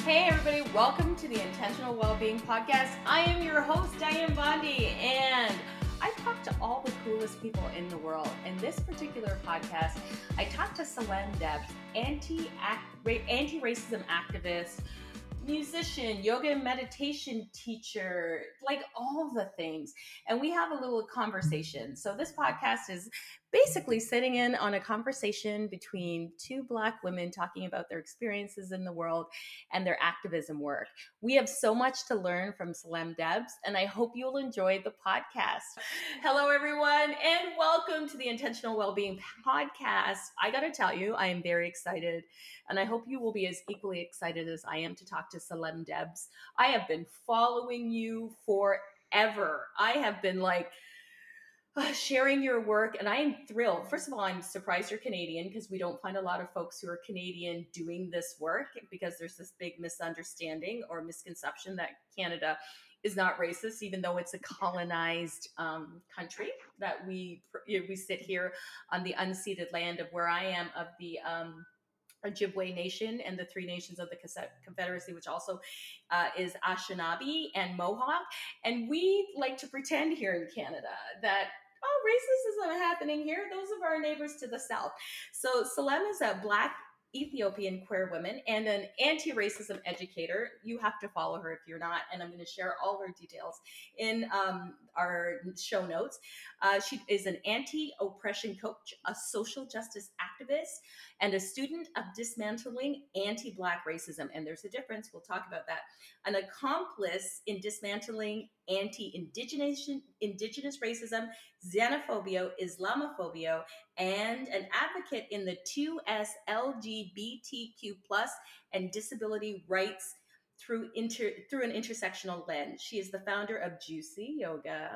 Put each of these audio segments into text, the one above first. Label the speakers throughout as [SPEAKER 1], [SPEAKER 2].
[SPEAKER 1] Hey everybody, welcome to the Intentional Wellbeing Podcast. I am your host, Diane Bondi, and I talk to all the coolest people in the world. In this particular podcast, I talk to Salem Debs, anti-racism activist, musician, yoga and meditation teacher, like all the things. And we have a little conversation. So this podcast is basically sitting in on a conversation between two Black women talking about their experiences in the world and their activism work. We have so much to learn from Salem Debs, and I hope you'll enjoy the podcast. Hello, everyone, and welcome to the Intentional Wellbeing Podcast. I got to tell you, I am very excited, and I hope you will be as equally excited as I am to talk to Salem Debs. I have been following you forever. I have been sharing your work, and I am thrilled. First of all, I'm surprised you're Canadian because we don't find a lot of folks who are Canadian doing this work, because there's this big misunderstanding or misconception that Canada is not racist, even though it's a colonized country, that we sit here on the unceded land of where I am, of the Ojibwe Nation and the three nations of the Confederacy, which also is Anishinaabe and Mohawk. And we like to pretend here in Canada that, racism isn't happening here. Those are our neighbors to the south. So Salem is a Black Ethiopian queer woman and an anti-racism educator. You have to follow her if you're not, and I'm going to share all her details in our show notes. She is an anti-oppression coach, a social justice activist, and a student of dismantling anti-Black racism. And there's a difference. We'll talk about that. An accomplice in dismantling anti-indigenous racism, xenophobia, Islamophobia, and an advocate in the 2S LGBTQ plus and disability rights through an intersectional lens. She is the founder of Juicy Yoga,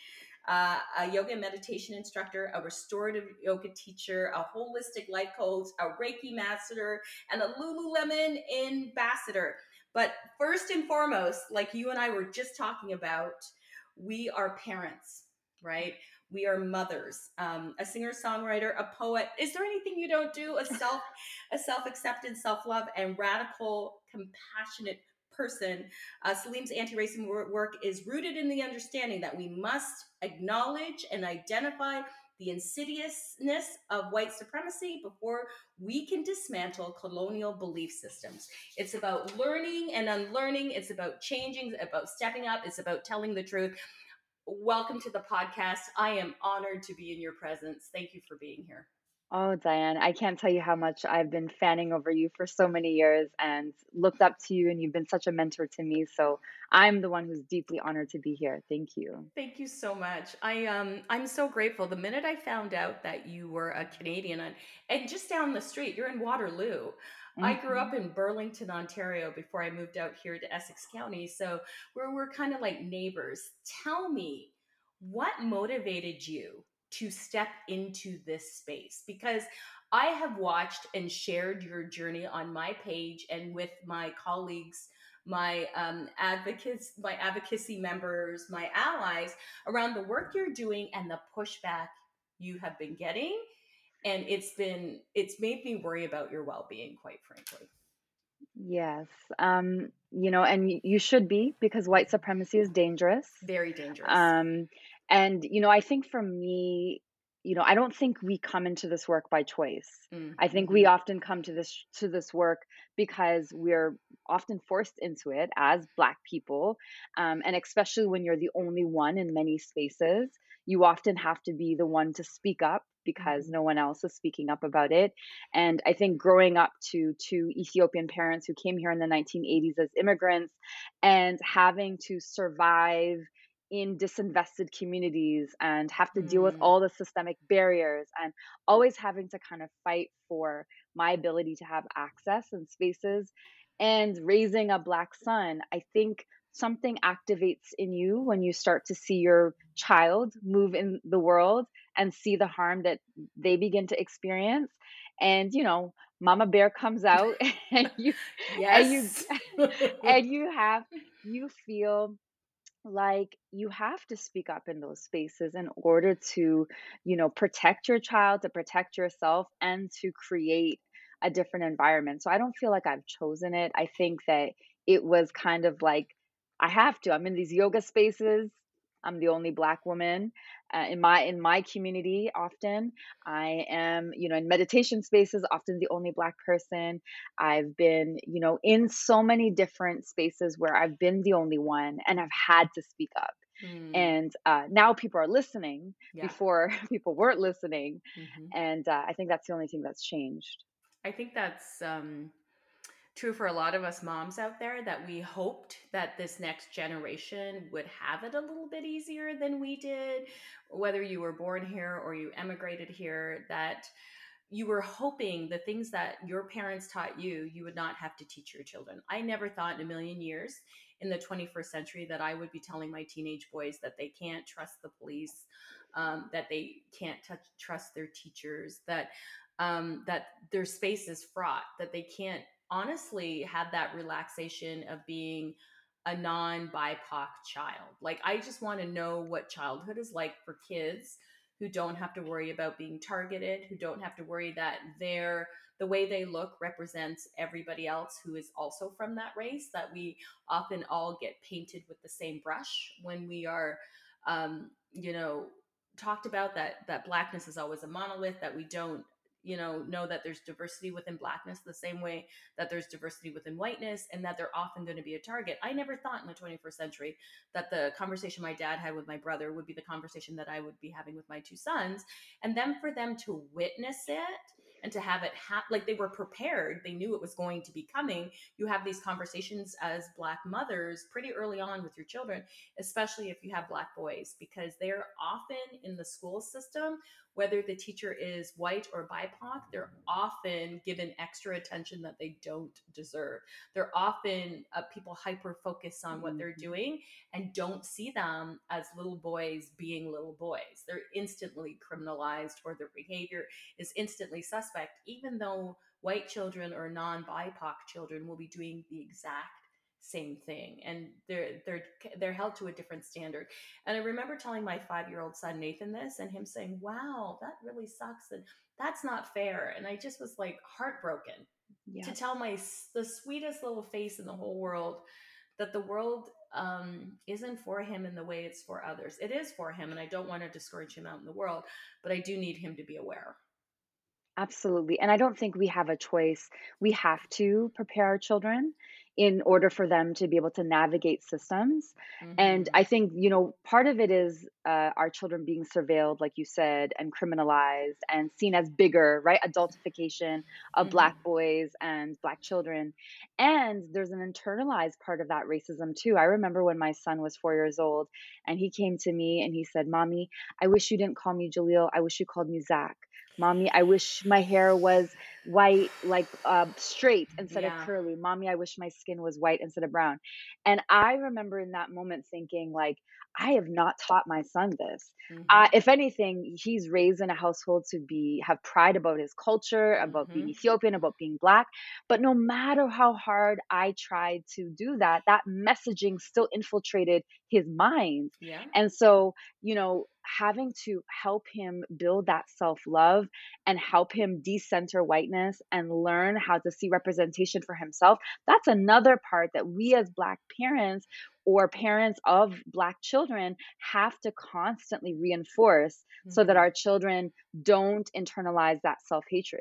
[SPEAKER 1] a yoga and meditation instructor, a restorative yoga teacher, a holistic life coach, a Reiki master, and a Lululemon ambassador. But first and foremost, like you and I were just talking about, we are parents, right? We are mothers, a singer-songwriter, a poet. Is there anything you don't do? A self-acceptance, self-love, and radical, compassionate person. Salem's anti-racism work is rooted in the understanding that we must acknowledge and identify the insidiousness of white supremacy before we can dismantle colonial belief systems. It's about learning and unlearning. It's about changing, about stepping up. It's about telling the truth. Welcome to the podcast. I am honored to be in your presence. Thank you for being here.
[SPEAKER 2] Oh, Diane, I can't tell you how much I've been fanning over you for so many years and looked up to you, and you've been such a mentor to me. So I'm the one who's deeply honored to be here. Thank you.
[SPEAKER 1] Thank you so much. I'm so grateful. The minute I found out that you were a Canadian, and just down the street, you're in Waterloo. I grew up in Burlington, Ontario before I moved out here to Essex County. So we're kind of like neighbors. Tell me, what motivated you to step into this space? Because I have watched and shared your journey on my page and with my colleagues, my advocacy members, my allies, around the work you're doing and the pushback you have been getting. And it's made me worry about your well-being, quite frankly.
[SPEAKER 2] Yes. And you should be, because white supremacy is dangerous.
[SPEAKER 1] Very dangerous.
[SPEAKER 2] I think for me, I don't think we come into this work by choice. I think we often come to this work because we're often forced into it as Black people. And especially when you're the only one in many spaces, you often have to be the one to speak up because no one else is speaking up about it. And I think growing up to two Ethiopian parents who came here in the 1980s as immigrants and having to survive in disinvested communities and have to deal with all the systemic barriers and always having to kind of fight for my ability to have access and spaces, and raising a Black son, I think something activates in you when you start to see your child move in the world and see the harm that they begin to experience. And Mama Bear comes out and
[SPEAKER 1] Yes.
[SPEAKER 2] you feel like you have to speak up in those spaces in order to protect your child, to protect yourself, and to create a different environment. So I don't feel like I've chosen it. I think that it was kind of like I have to. I'm in these yoga spaces. I'm the only Black woman in my community. Often, I am, in meditation spaces. Often, the only Black person. I've been, in so many different spaces where I've been the only one, and I've had to speak up.
[SPEAKER 1] Mm,
[SPEAKER 2] And now people are listening.
[SPEAKER 1] yeah.
[SPEAKER 2] Before people weren't listening,
[SPEAKER 1] Hmm.
[SPEAKER 2] and I think that's the only thing that's changed.
[SPEAKER 1] I think that's true for a lot of us moms out there, that we hoped that this next generation would have it a little bit easier than we did, whether you were born here or you emigrated here, that you were hoping the things that your parents taught you, you would not have to teach your children. I never thought in a million years in the 21st century that I would be telling my teenage boys that they can't trust the police, that they can't trust their teachers, that their space is fraught, that they can't honestly have that relaxation of being a non-BIPOC child. Like, I just want to know what childhood is like for kids who don't have to worry about being targeted, who don't have to worry that the way they look represents everybody else who is also from that race, that we often all get painted with the same brush when we are you know talked about, that blackness is always a monolith, that we don't know that there's diversity within blackness the same way that there's diversity within whiteness, and that they're often going to be a target. I never thought in the 21st century that the conversation my dad had with my brother would be the conversation that I would be having with my two sons, and then for them to witness it and to have it like they were prepared, they knew it was going to be coming. You have these conversations as Black mothers pretty early on with your children, especially if you have Black boys, because they're often in the school system, whether the teacher is white or BIPOC, they're often given extra attention that they don't deserve. They're often people hyper focus on what they're
[SPEAKER 2] Mhm.
[SPEAKER 1] doing and don't see them as little boys being little boys. They're instantly criminalized, or their behavior is instantly suspect, even though white children or non-BIPOC children will be doing the exact same thing, and they're held to a different standard. And I remember telling my 5-year-old son Nathan this, and him saying, "Wow, that really sucks, and that's not fair." And I just was like heartbroken to
[SPEAKER 2] Yeah.
[SPEAKER 1] tell the sweetest little face in the whole world that the world isn't for him in the way it's for others. It is for him, and I don't want to discourage him out in the world, but I do need him to be aware.
[SPEAKER 2] Absolutely. And I don't think we have a choice. We have to prepare our children in order for them to be able to navigate systems. And
[SPEAKER 1] Hmm.
[SPEAKER 2] I think, part of it is our children being surveilled, like you said, and criminalized and seen as bigger, right? Adultification of
[SPEAKER 1] Hmm.
[SPEAKER 2] Black boys and Black children. And there's an internalized part of that racism too. I remember when my son was 4 years old and he came to me and he said, "Mommy, I wish you didn't call me Jaleel. I wish you called me Zach. Mommy, I wish my hair was white, like straight instead of
[SPEAKER 1] Yeah.
[SPEAKER 2] curly. Mommy, I wish my skin was white instead of brown." And I remember in that moment thinking, like, I have not taught my son this.
[SPEAKER 1] Hmm.
[SPEAKER 2] If anything, he's raised in a household to have pride about his culture, about being
[SPEAKER 1] Hmm.
[SPEAKER 2] Ethiopian, about being Black. But no matter how hard I tried to do that, that messaging still infiltrated his mind.
[SPEAKER 1] Yeah.
[SPEAKER 2] And so, having to help him build that self love and help him decenter whiteness and learn how to see representation for himself, that's another part that we as Black parents or parents of Black children have to constantly reinforce so that
[SPEAKER 1] Hmm.
[SPEAKER 2] our children don't internalize that self hatred.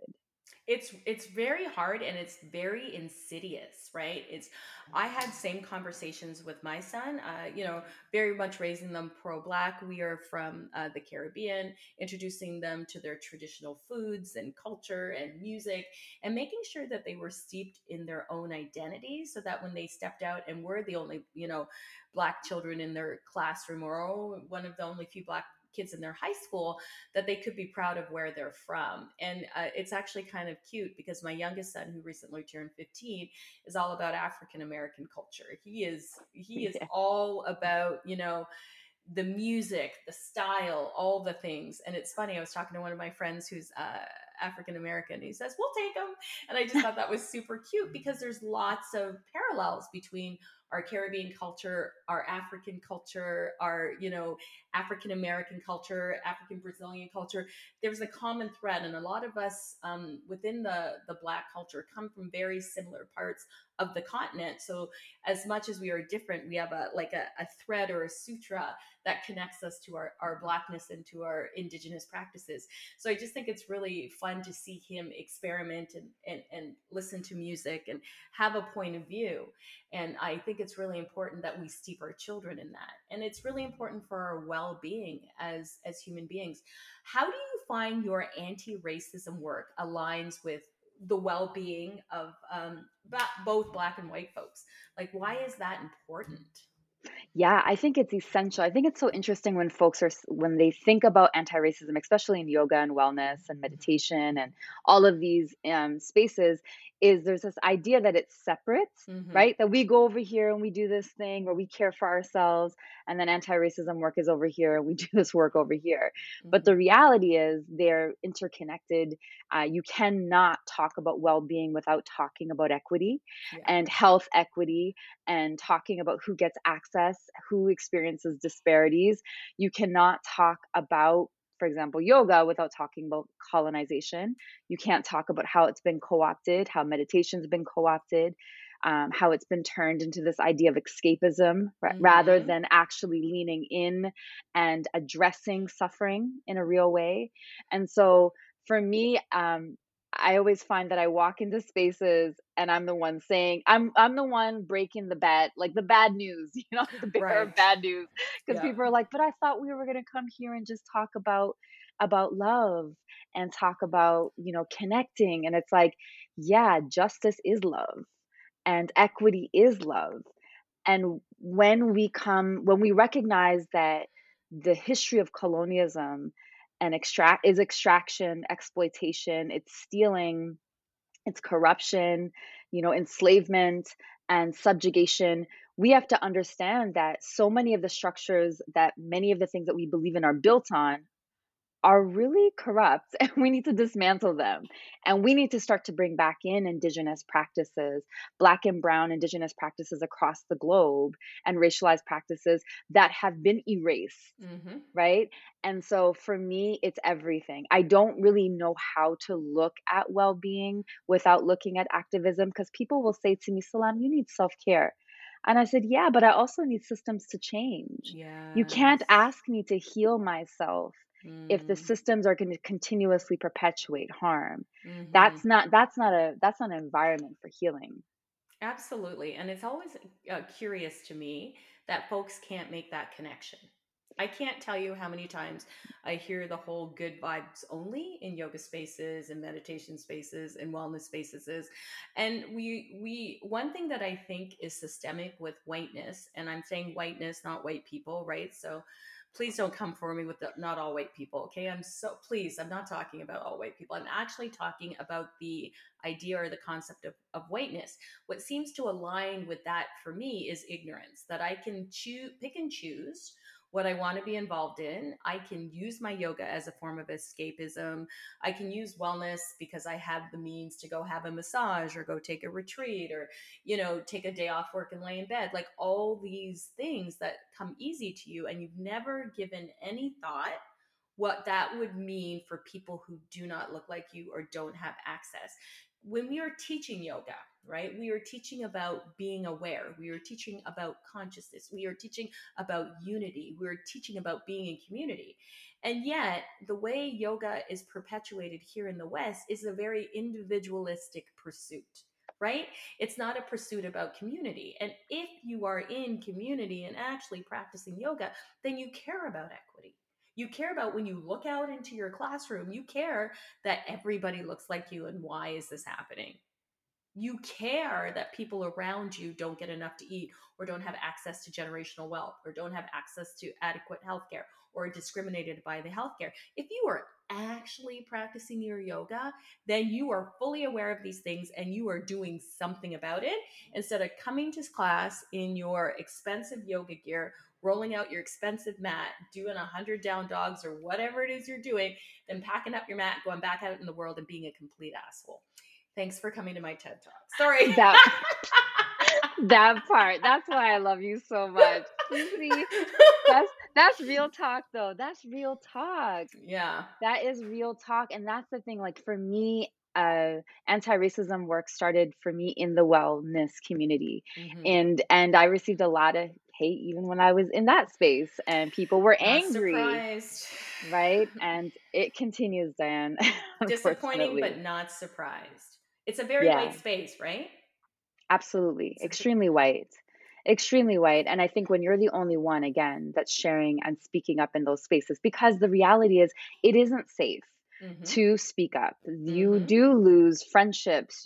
[SPEAKER 1] It's very hard, and it's very insidious, right? It's I had same conversations with my son, very much raising them pro Black. We are from the Caribbean, introducing them to their traditional foods and culture and music, and making sure that they were steeped in their own identity, so that when they stepped out and were the only Black children in their classroom, or one of the only few Black kids in their high school, that they could be proud of where they're from. And it's actually kind of cute, because my youngest son, who recently turned 15, is all about African American culture. He is
[SPEAKER 2] Yeah.
[SPEAKER 1] all about the music, the style, all the things. And it's funny, I was talking to one of my friends who's African American. He says, "We'll take them." And I just thought that was super cute, because there's lots of parallels between our Caribbean culture, our African culture, our, African American culture, African Brazilian culture. There's a common thread, and a lot of us within the Black culture come from very similar parts of the continent. So as much as we are different, we have a thread or a sutra that connects us to our Blackness and to our indigenous practices. So I just think it's really fun to see him experiment and listen to music and have a point of view. And I think it's really important that we steep our children in that. And it's really important for our well-being as human beings. How do you find your anti-racism work aligns with the well-being of both Black and white folks? Like, why is that important?
[SPEAKER 2] Yeah, I think it's essential. I think it's so interesting when folks when they think about anti-racism, especially in yoga and wellness and meditation and all of these spaces, is there's this idea that it's separate,
[SPEAKER 1] Mm-hmm.
[SPEAKER 2] right? That we go over here and we do this thing where we care for ourselves, and then anti-racism work is over here and we do this work over here. But
[SPEAKER 1] Mm-hmm.
[SPEAKER 2] the reality is they're interconnected. You cannot talk about well-being without talking about equity
[SPEAKER 1] Yeah.
[SPEAKER 2] and health equity and talking about who gets access, who experiences disparities. You cannot talk about, for example, yoga without talking about colonization. You can't talk about how it's been co opted, how meditation's been co opted. How it's been turned into this idea of escapism rather
[SPEAKER 1] Mm-hmm.
[SPEAKER 2] than actually leaning in and addressing suffering in a real way. And so for me, I always find that I walk into spaces and I'm the one saying, I'm the one breaking the bad, like the bad news, the bearer of
[SPEAKER 1] Right.
[SPEAKER 2] bad news. Because
[SPEAKER 1] Yeah.
[SPEAKER 2] people are like, but I thought we were gonna come here and just talk about love and talk about, connecting. And it's like, yeah, justice is love and equity is love. And when we recognize that the history of colonialism and extraction, exploitation, it's stealing, it's corruption, enslavement and subjugation, we have to understand that so many of the structures, that many of the things that we believe in are built on, are really corrupt, and we need to dismantle them. And we need to start to bring back in indigenous practices, Black and brown indigenous practices across the globe, and racialized practices that have been erased.
[SPEAKER 1] Mm-hmm.
[SPEAKER 2] Right. And so for me, it's everything. I don't really know how to look at well being without looking at activism, because people will say to me, Salam, you need self care. And I said, yeah, but I also need systems to change. You can't
[SPEAKER 1] Yes.
[SPEAKER 2] ask me to heal myself if the
[SPEAKER 1] Mm.
[SPEAKER 2] systems are going to continuously perpetuate harm.
[SPEAKER 1] Mm-hmm.
[SPEAKER 2] That's not an environment for healing.
[SPEAKER 1] Absolutely. And it's always curious to me that folks can't make that connection. I can't tell you how many times I hear the whole good vibes only in yoga spaces and meditation spaces and wellness spaces is. And one thing that I think is systemic with whiteness, and I'm saying whiteness, not white people, right? So please don't come for me with the not all white people. Okay. I'm not talking about all white people. I'm actually talking about the idea or the concept of whiteness. What seems to align with that for me is ignorance, that I can pick and choose what I want to be involved in. I can use my yoga as a form of escapism. I can use wellness because I have the means to go have a massage or go take a retreat or, take a day off work and lay in bed. Like all these things that come easy to you, and you've never given any thought what that would mean for people who do not look like you or don't have access. When we are teaching yoga, right, we are teaching about being aware. We are teaching about consciousness. We are teaching about unity. We're teaching about being in community. And yet, the way yoga is perpetuated here in the West is a very individualistic pursuit. Right? It's not a pursuit about community. And if you are in community and actually practicing yoga, then you care about equity. You care about when you look out into your classroom, you care that everybody looks like you and why is this happening? You care that people around you don't get enough to eat or don't have access to generational wealth or don't have access to adequate healthcare or are discriminated by the healthcare. If you are actually practicing your yoga, then you are fully aware of these things and you are doing something about it instead of coming to class in your expensive yoga gear, rolling out your expensive mat, doing 100 down dogs or whatever it is you're doing, then packing up your mat, going back out in the world and being a complete asshole. Thanks for coming to my TED Talk. Sorry.
[SPEAKER 2] That That part. That's why I love you so much. You see, that's real talk though. That's real talk.
[SPEAKER 1] Yeah.
[SPEAKER 2] That is real talk, and that's the thing, like, for me, anti-racism work started for me in the wellness community,
[SPEAKER 1] Hmm.
[SPEAKER 2] and I received a lot of hate even when I was in that space, and people were
[SPEAKER 1] Not
[SPEAKER 2] angry,
[SPEAKER 1] surprised.
[SPEAKER 2] right? And it continues, Diane,
[SPEAKER 1] Disappointing,
[SPEAKER 2] unfortunately.
[SPEAKER 1] but not surprised. It's a very
[SPEAKER 2] Yeah,
[SPEAKER 1] white space, right?
[SPEAKER 2] absolutely.
[SPEAKER 1] It's a,
[SPEAKER 2] Extremely white. Extremely white, and I think when you're the only one, again, that's sharing and speaking up in those spaces, because the reality is it isn't safe
[SPEAKER 1] mm-hmm,
[SPEAKER 2] to speak up. You
[SPEAKER 1] mm-hmm.
[SPEAKER 2] do lose friendships.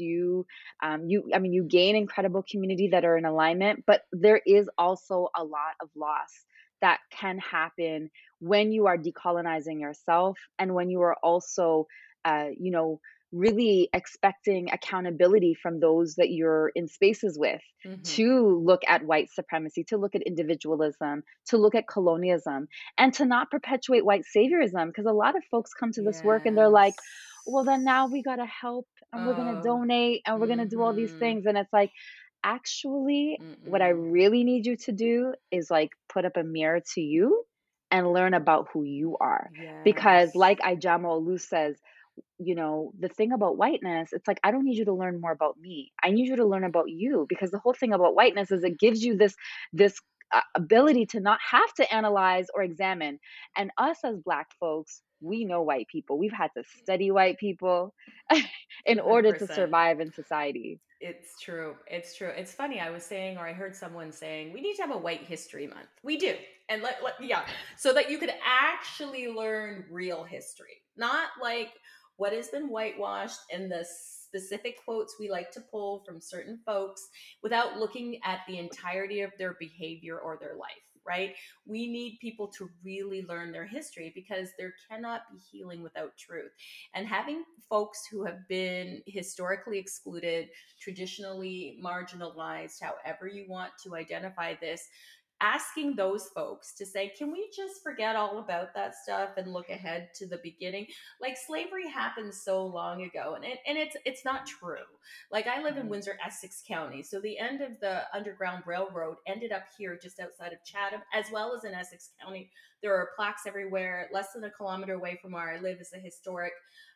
[SPEAKER 2] I mean, you gain incredible community that are in alignment, but there is also a lot of loss that can happen when you are decolonizing yourself, and when you are also, you know, really expecting accountability from those that you're in spaces with,
[SPEAKER 1] Mm-hmm.
[SPEAKER 2] to look at white supremacy, to look at individualism, to look at colonialism, and to not perpetuate white saviorism. Because a lot of folks come to this work and they're like, well,
[SPEAKER 1] Yes.
[SPEAKER 2] then now we got to help, and we're going to
[SPEAKER 1] Oh.
[SPEAKER 2] donate, and we're going to do all these
[SPEAKER 1] Mm-hmm.
[SPEAKER 2] things. And it's like, actually, what I
[SPEAKER 1] Mm-mm.
[SPEAKER 2] really need you to do is like put up a mirror to you and learn about who you are. Because,
[SPEAKER 1] Yes.
[SPEAKER 2] like Ijama Olu says, the thing about whiteness, it's like, I don't need you to learn more about me. I need you to learn about you, because the whole thing about whiteness is it gives you this ability to not have to analyze or examine. And us as Black folks, we know white people. We've had to study white people in order to
[SPEAKER 1] 100%.
[SPEAKER 2] survive in society.
[SPEAKER 1] It's true. It's true. It's funny. I was saying, or I heard someone saying, we need to have a White History Month. We do. And yeah, so that you could actually learn real history, not like what has been whitewashed and the specific quotes we like to pull from certain folks without looking at the entirety of their behavior or their life, right? We need people to really learn their history because there cannot be healing without truth. And having folks who have been historically excluded, traditionally marginalized, however you want to identify this, asking those folks to say, can we just forget all about that stuff and look ahead to the beginning? Like, slavery happened so long ago, and it's not true. Like, I live in
[SPEAKER 2] Mhm.
[SPEAKER 1] Windsor, Essex County, so the end of the Underground Railroad ended up here just outside of Chatham, as well as in Essex County. There are plaques everywhere. Less than a kilometer away from where I live is a historic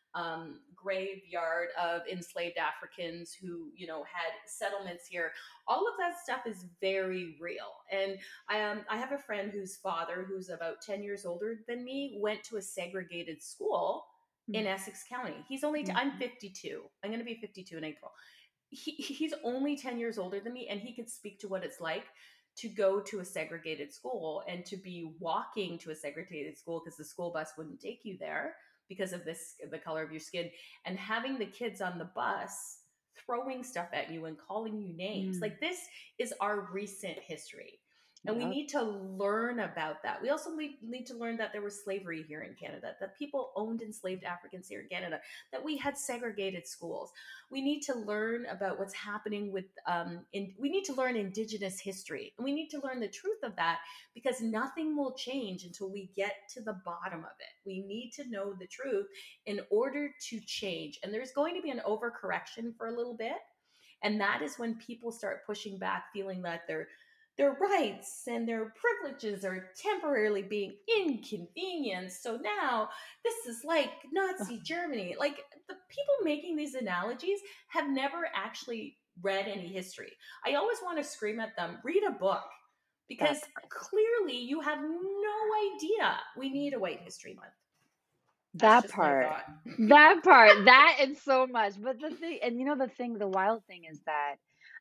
[SPEAKER 1] graveyard of enslaved Africans who, had settlements here. All of that stuff is very real. And I have a friend whose father, who's about 10 years older than me, went to a segregated school in Essex County. He's only, I'm
[SPEAKER 2] Mhm.
[SPEAKER 1] 52. I'm going to be 52 in April. He's only 10 years older than me, and he could speak to what it's like to go to a segregated school and to be walking to a segregated school because the school bus wouldn't take you there because of the color of your skin, and having the kids on the bus throwing stuff at you and calling you names.
[SPEAKER 2] Mm.
[SPEAKER 1] Like, this is our recent history, and we
[SPEAKER 2] Yep.
[SPEAKER 1] need to learn about that. We also need to learn that there was slavery here in Canada, that people owned enslaved Africans here in Canada, that we had segregated schools. We need to learn about what's happening with we need to learn Indigenous history, and we need to learn the truth of that, because nothing will change until we get to the bottom of it. We need to know the truth in order to change, and there's going to be an overcorrection for a little bit, and that is when people start pushing back, feeling that their rights and their privileges are temporarily being inconvenienced. So now this is like Nazi Germany. Like, the people making these analogies have never actually read any history. I always want to scream at them, read a book,
[SPEAKER 2] That
[SPEAKER 1] because clearly you have no idea. We need a White History Month. That's
[SPEAKER 2] That
[SPEAKER 1] just my
[SPEAKER 2] part.
[SPEAKER 1] thought.
[SPEAKER 2] That part. That and so much. But the wild thing is that,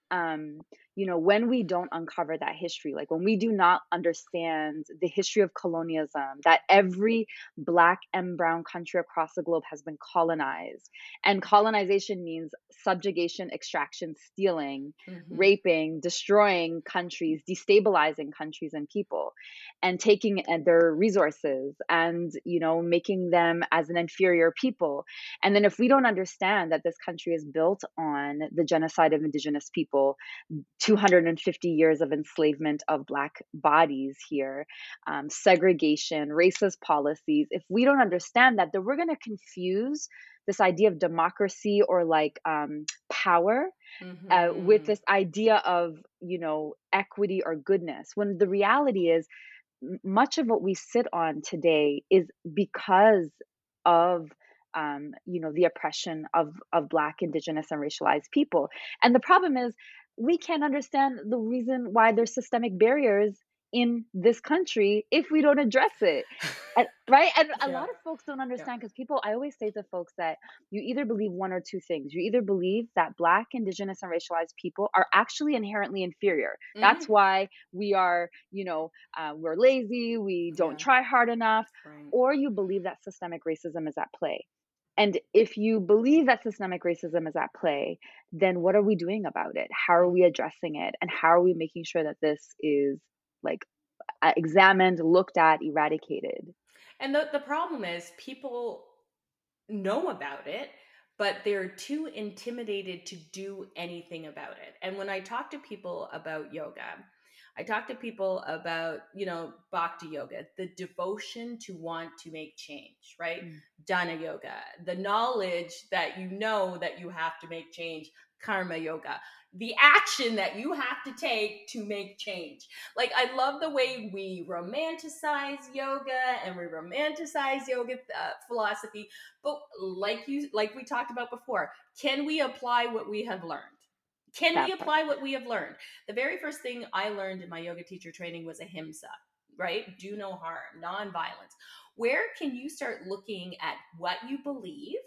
[SPEAKER 2] when we don't uncover that history, like when we do not understand the history of colonialism, that every Black and brown country across the globe has been colonized. And colonization means subjugation, extraction, stealing,
[SPEAKER 1] Mm-hmm.
[SPEAKER 2] raping, destroying countries, destabilizing countries and people, and taking their resources, and making them as an inferior people. And then if we don't understand that this country is built on the genocide of Indigenous people, 250 years of enslavement of Black bodies here, segregation, racist policies, if we don't understand that, then we're going to confuse this idea of democracy or like power with
[SPEAKER 1] Mm-hmm.
[SPEAKER 2] this idea of equity or goodness, when the reality is much of what we sit on today is because of the oppression of Black, Indigenous, and racialized people. And the problem is we can't understand the reason why there's systemic barriers in this country if we don't address it. And, right? And a
[SPEAKER 1] Yeah.
[SPEAKER 2] lot of folks don't
[SPEAKER 1] Yeah.
[SPEAKER 2] understand, because I always say to folks that you either believe one or two things. You either believe that Black, Indigenous, and racialized people are actually inherently inferior. That's
[SPEAKER 1] Hmm.
[SPEAKER 2] why we are, we're lazy, we don't
[SPEAKER 1] Yeah.
[SPEAKER 2] try hard enough,
[SPEAKER 1] Right.
[SPEAKER 2] or you believe that systemic racism is at play. And if you believe that systemic racism is at play, then what are we doing about it? How are we addressing it? And how are we making sure that this is like examined, looked at, eradicated?
[SPEAKER 1] And the problem is people know about it, but they're too intimidated to do anything about it. And when I talk to people about yoga, I talk to people about, bhakti yoga, the devotion to want to make change, right?
[SPEAKER 2] Mm.
[SPEAKER 1] Dana yoga, the knowledge that you know that you have to make change, karma yoga, the action that you have to take to make change. Like, I love the way we romanticize yoga and we romanticize yoga philosophy, but like we talked about before, can we apply what we have learned? Can we
[SPEAKER 2] That part.
[SPEAKER 1] apply what we have learned? The very first thing I learned in my yoga teacher training was ahimsa, right? Do no harm, non-violence. Where can you start looking at what you believe,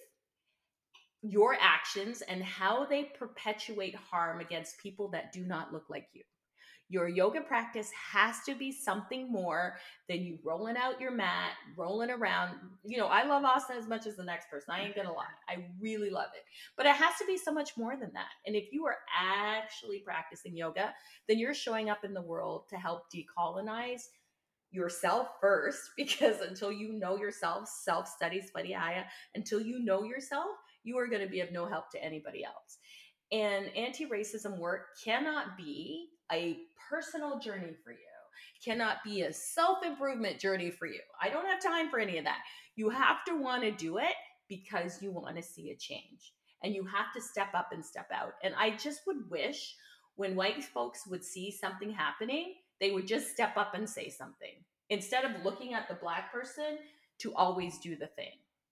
[SPEAKER 1] your actions, and how they perpetuate harm against people that do not look like you? Your yoga practice has to be something more than you rolling out your mat, rolling around. I love asana as much as the next person. I ain't gonna lie. I really love it. But it has to be so much more than that. And if you are actually practicing yoga, then you're showing up in the world to help decolonize yourself first, because until you know yourself, self-study, swadhyaya, until you know yourself, you are going to be of no help to anybody else. And anti-racism work cannot be a personal journey for you, cannot be a self-improvement journey for you. I don't have time for any of that. You have to want to do it because you want to see a change, and you have to step up and step out. And I just would wish when white folks would see something happening, they would just step up and say something instead of looking at the Black person to always do the thing.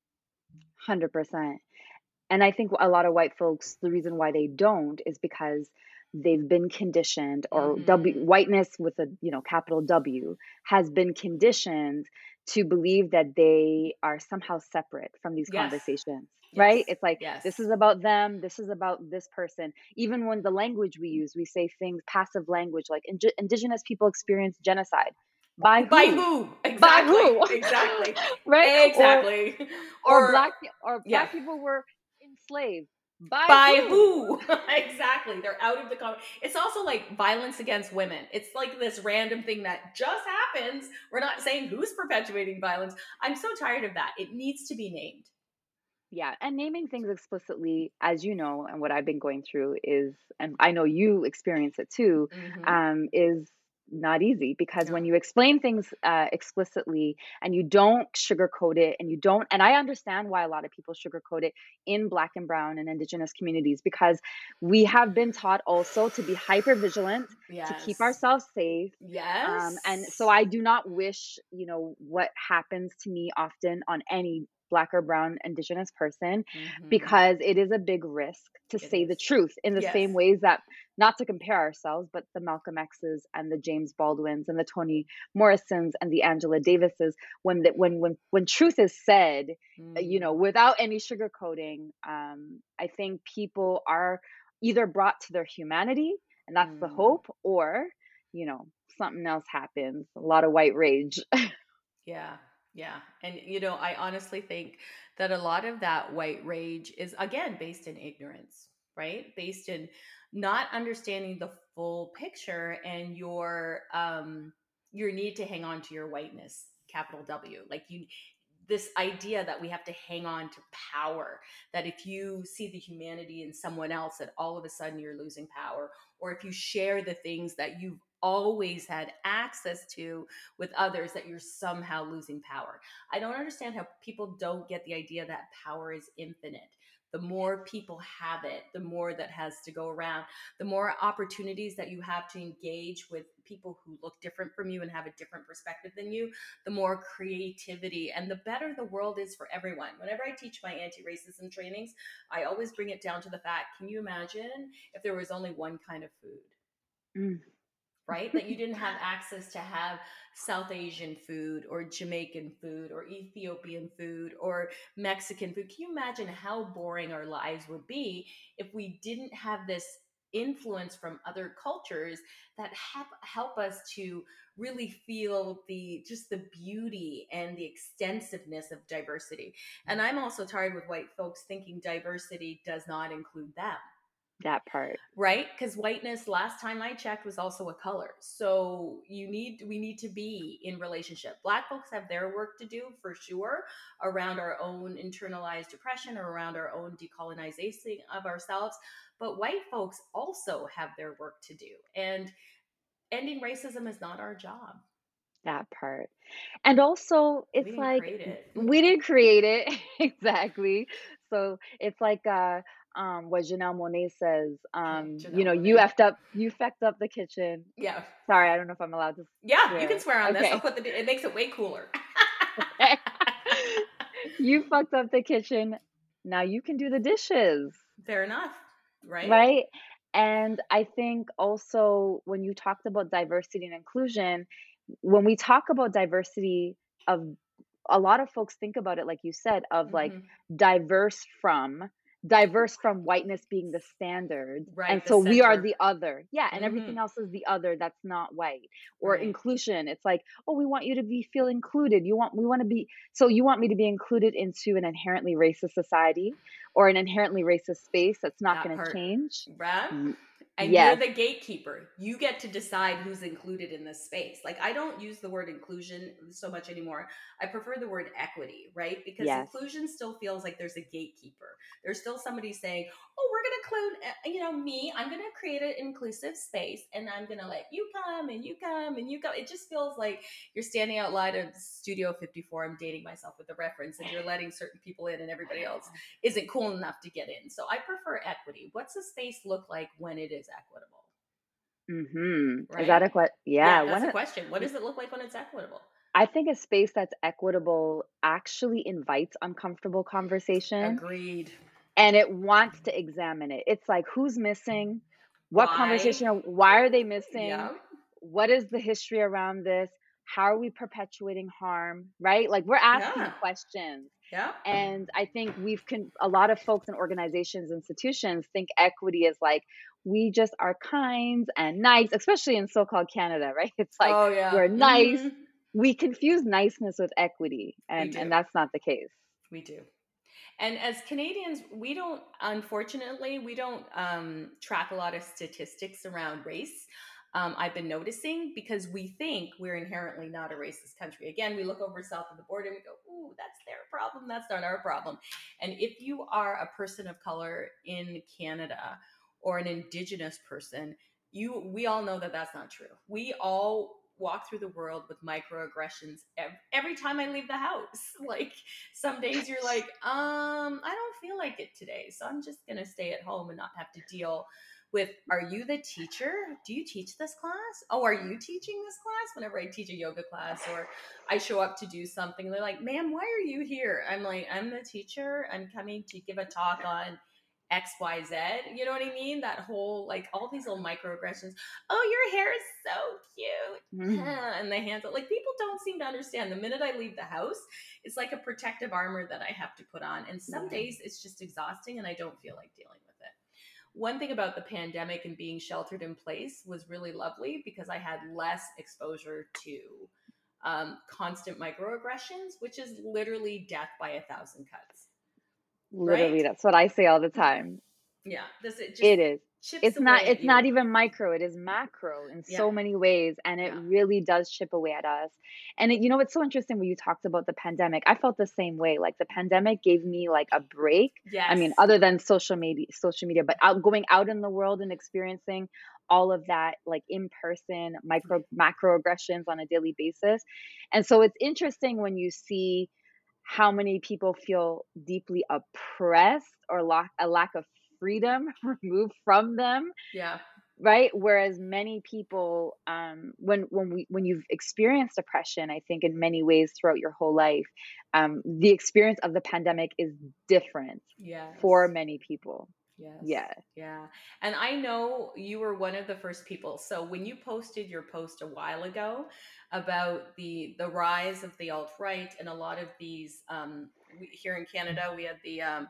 [SPEAKER 2] 100%. And I think a lot of white folks, the reason why they don't is because they've been conditioned, or
[SPEAKER 1] Mm-hmm.
[SPEAKER 2] whiteness with a capital W has been conditioned to believe that they are somehow separate from these
[SPEAKER 1] Yes.
[SPEAKER 2] conversations.
[SPEAKER 1] Yes.
[SPEAKER 2] Right? It's like,
[SPEAKER 1] Yes.
[SPEAKER 2] this is about them, this is about this person. Even when the language we use, we say things, passive language, like indigenous people experience genocide. By
[SPEAKER 1] By
[SPEAKER 2] who?
[SPEAKER 1] who?
[SPEAKER 2] By
[SPEAKER 1] Exactly.
[SPEAKER 2] who?
[SPEAKER 1] Exactly.
[SPEAKER 2] Right?
[SPEAKER 1] Exactly.
[SPEAKER 2] Or
[SPEAKER 1] Or
[SPEAKER 2] black or
[SPEAKER 1] yeah.
[SPEAKER 2] black people were enslaved. By
[SPEAKER 1] By
[SPEAKER 2] who?
[SPEAKER 1] who? Exactly. They're out of the It's also like violence against women. It's like this random thing that just happens. We're not saying who's perpetuating violence. I'm so tired of that. It needs to be named.
[SPEAKER 2] Yeah, and naming things explicitly, as you know, and what I've been going through is, and I know you experience it too,
[SPEAKER 1] Mm-hmm.
[SPEAKER 2] is not easy, because
[SPEAKER 1] No.
[SPEAKER 2] when you explain things explicitly and you don't sugarcoat it, and you don't, and I understand why a lot of people sugarcoat it in Black and Brown and Indigenous communities, because we have been taught also to be hyper vigilant, to keep
[SPEAKER 1] Yes.
[SPEAKER 2] ourselves safe. And so
[SPEAKER 1] Yes.
[SPEAKER 2] I do not wish, what happens to me often on any Black or Brown Indigenous person,
[SPEAKER 1] Mm-hmm.
[SPEAKER 2] because it is a big risk to
[SPEAKER 1] It
[SPEAKER 2] say the
[SPEAKER 1] is.
[SPEAKER 2] truth, in the
[SPEAKER 1] Yes.
[SPEAKER 2] same ways that, not to compare ourselves, but the Malcolm X's and the James Baldwins and the Toni Morrisons and the Angela Davises, when truth is said,
[SPEAKER 1] Mm.
[SPEAKER 2] without any sugarcoating, I think people are either brought to their humanity, and that's the
[SPEAKER 1] Mm.
[SPEAKER 2] hope, or something else happens, a lot of white rage.
[SPEAKER 1] Yeah, yeah. And I honestly think that a lot of that white rage is again based in ignorance, right? Based in not understanding the full picture and your need to hang on to your whiteness, capital W. Like this idea that we have to hang on to power, that if you see the humanity in someone else, that all of a sudden you're losing power, or if you share the things that you've always had access to with others, that you're somehow losing power. I don't understand how people don't get the idea that power is infinite. the more people have it, the more that has to go around, the more opportunities that you have to engage with people who look different from you and have a different perspective than you, the more creativity and the better the world is for everyone. Whenever I teach my anti-racism trainings, I always bring it down to the fact, can you imagine if there was only one kind of food?
[SPEAKER 2] Mm.
[SPEAKER 1] Right? That you didn't have access to have South Asian food or Jamaican food or Ethiopian food or Mexican food. Can you imagine how boring our lives would be if we didn't have this influence from other cultures that help us to really feel the just the beauty and the extensiveness of diversity. And I'm also tired with white folks thinking diversity does not include them.
[SPEAKER 2] That part.
[SPEAKER 1] Right? Because whiteness, last time I checked, was also a color. So we need to be in relationship. Black folks have their work to do for sure around our own internalized depression or around our own decolonization of ourselves. But white folks also have their work to do. And ending racism is not our job.
[SPEAKER 2] That part. And also,
[SPEAKER 1] We
[SPEAKER 2] it's
[SPEAKER 1] didn't
[SPEAKER 2] like
[SPEAKER 1] create it.
[SPEAKER 2] we didn't create it exactly. So it's like what Janelle Monáe says,
[SPEAKER 1] Okay,
[SPEAKER 2] you
[SPEAKER 1] Janelle
[SPEAKER 2] know, you
[SPEAKER 1] Monáe.
[SPEAKER 2] effed up, you fecked up the kitchen.
[SPEAKER 1] Yeah.
[SPEAKER 2] Sorry, I don't know if I'm allowed to
[SPEAKER 1] Yeah, you can
[SPEAKER 2] swear.
[SPEAKER 1] swear on this. I'll
[SPEAKER 2] Okay.
[SPEAKER 1] put the, it makes it way cooler.
[SPEAKER 2] Okay. You fucked up the kitchen. Now you can do the dishes.
[SPEAKER 1] Fair enough. Right?
[SPEAKER 2] Right? And I think also when you talked about diversity and inclusion, when we talk about diversity of a lot of folks think about it like you said of like
[SPEAKER 1] Mm-hmm.
[SPEAKER 2] diverse from diverse from whiteness being the standard, and
[SPEAKER 1] Right. The
[SPEAKER 2] so we are
[SPEAKER 1] center.
[SPEAKER 2] the other, yeah, and
[SPEAKER 1] Mm-hmm.
[SPEAKER 2] everything else is the other that's not white. Or
[SPEAKER 1] Right.
[SPEAKER 2] inclusion, it's like, oh, we want you to be feel included, we want to be, so you want me to be included into an inherently racist society or an inherently racist space that's not
[SPEAKER 1] That
[SPEAKER 2] going to
[SPEAKER 1] part.
[SPEAKER 2] change.
[SPEAKER 1] Right? And you're
[SPEAKER 2] Yes,
[SPEAKER 1] the gatekeeper. You get to decide who's included in this space. Like, I don't use the word inclusion so much anymore. I prefer the word equity, right? Because
[SPEAKER 2] yes.
[SPEAKER 1] inclusion still feels like there's a gatekeeper. There's still somebody saying, oh, we're going to include, me. I'm going to create an inclusive space and I'm going to let you come and you come and you come. It just feels like you're standing out loud of Studio 54. I'm dating myself with the reference, and you're letting certain people in and everybody else isn't cool enough to get in. So I prefer equity. What's a space look like when it is equitable?
[SPEAKER 2] Is that
[SPEAKER 1] Right?
[SPEAKER 2] a question? Yeah,
[SPEAKER 1] Yeah, that's the
[SPEAKER 2] when
[SPEAKER 1] question. What does it look like when it's equitable?
[SPEAKER 2] I think a space that's equitable actually invites uncomfortable conversation,
[SPEAKER 1] Agreed.
[SPEAKER 2] and it wants to examine it. It's like, who's missing? What
[SPEAKER 1] Why?
[SPEAKER 2] conversation? Why are they missing?
[SPEAKER 1] Yeah.
[SPEAKER 2] What is the history around this? How are we perpetuating harm? Right? Like, we're asking
[SPEAKER 1] Yeah.
[SPEAKER 2] questions.
[SPEAKER 1] Yeah.
[SPEAKER 2] And I think a lot of folks and organizations, institutions think equity is like, we just are kind and nice, especially in so-called Canada, right? It's like,
[SPEAKER 1] Oh yeah.
[SPEAKER 2] we're nice.
[SPEAKER 1] Mm-hmm.
[SPEAKER 2] We confuse niceness with equity,
[SPEAKER 1] We
[SPEAKER 2] and
[SPEAKER 1] do.
[SPEAKER 2] that's not the case.
[SPEAKER 1] We do. And as Canadians, we don't, unfortunately, we don't track a lot of statistics around race. I've been noticing, because we think we're inherently not a racist country. Again, we look over south of the border and we go, ooh, that's their problem. That's not our problem. And if you are a person of color in Canada or an Indigenous person, we all know that that's not true. We all walk through the world with microaggressions every time I leave the house. Like, some days you're like, I don't feel like it today, so I'm just gonna stay at home and not have to deal with, are you the teacher? Do you teach this class? Oh, are you teaching this class? Whenever I teach a yoga class or I show up to do something, they're like, ma'am, why are you here? I'm like, I'm the teacher. I'm coming to give a talk on XYZ. You know what I mean? That whole, like, all these little microaggressions. Oh, your hair is so cute.
[SPEAKER 2] Mm.
[SPEAKER 1] And the hands, like, people don't seem to understand. The minute I leave the house, it's like a protective armor that I have to put on. And some
[SPEAKER 2] Yeah.
[SPEAKER 1] days it's just exhausting and I don't feel like dealing with it. One thing about the pandemic and being sheltered in place was really lovely because I had less exposure to constant microaggressions, which is literally death by 1,000 cuts.
[SPEAKER 2] Literally,
[SPEAKER 1] Right?
[SPEAKER 2] that's what I say all the time.
[SPEAKER 1] Yeah. It just
[SPEAKER 2] It is.
[SPEAKER 1] chips
[SPEAKER 2] It's
[SPEAKER 1] away at
[SPEAKER 2] not
[SPEAKER 1] you.
[SPEAKER 2] even micro, it is macro in
[SPEAKER 1] Yeah.
[SPEAKER 2] so many ways, and it
[SPEAKER 1] Yeah.
[SPEAKER 2] really does chip away at us. And it's so interesting when you talked about the pandemic. I felt the same way. Like, the pandemic gave me like a break. I
[SPEAKER 1] Yes.
[SPEAKER 2] mean, other than social media, but going out in the world and experiencing all of that, like, in person macroaggressions on a daily basis. And so it's interesting when you see how many people feel deeply oppressed or a lack of freedom removed from them,
[SPEAKER 1] Yeah.
[SPEAKER 2] right? Whereas many people, when you've experienced oppression, I think in many ways throughout your whole life, the experience of the pandemic is different for
[SPEAKER 1] Yes.
[SPEAKER 2] many people.
[SPEAKER 1] Yes.
[SPEAKER 2] Yeah.
[SPEAKER 1] Yeah. And I know you were one of the first people. So when you posted your post a while ago about the rise of the alt right and a lot of these, here in Canada, we had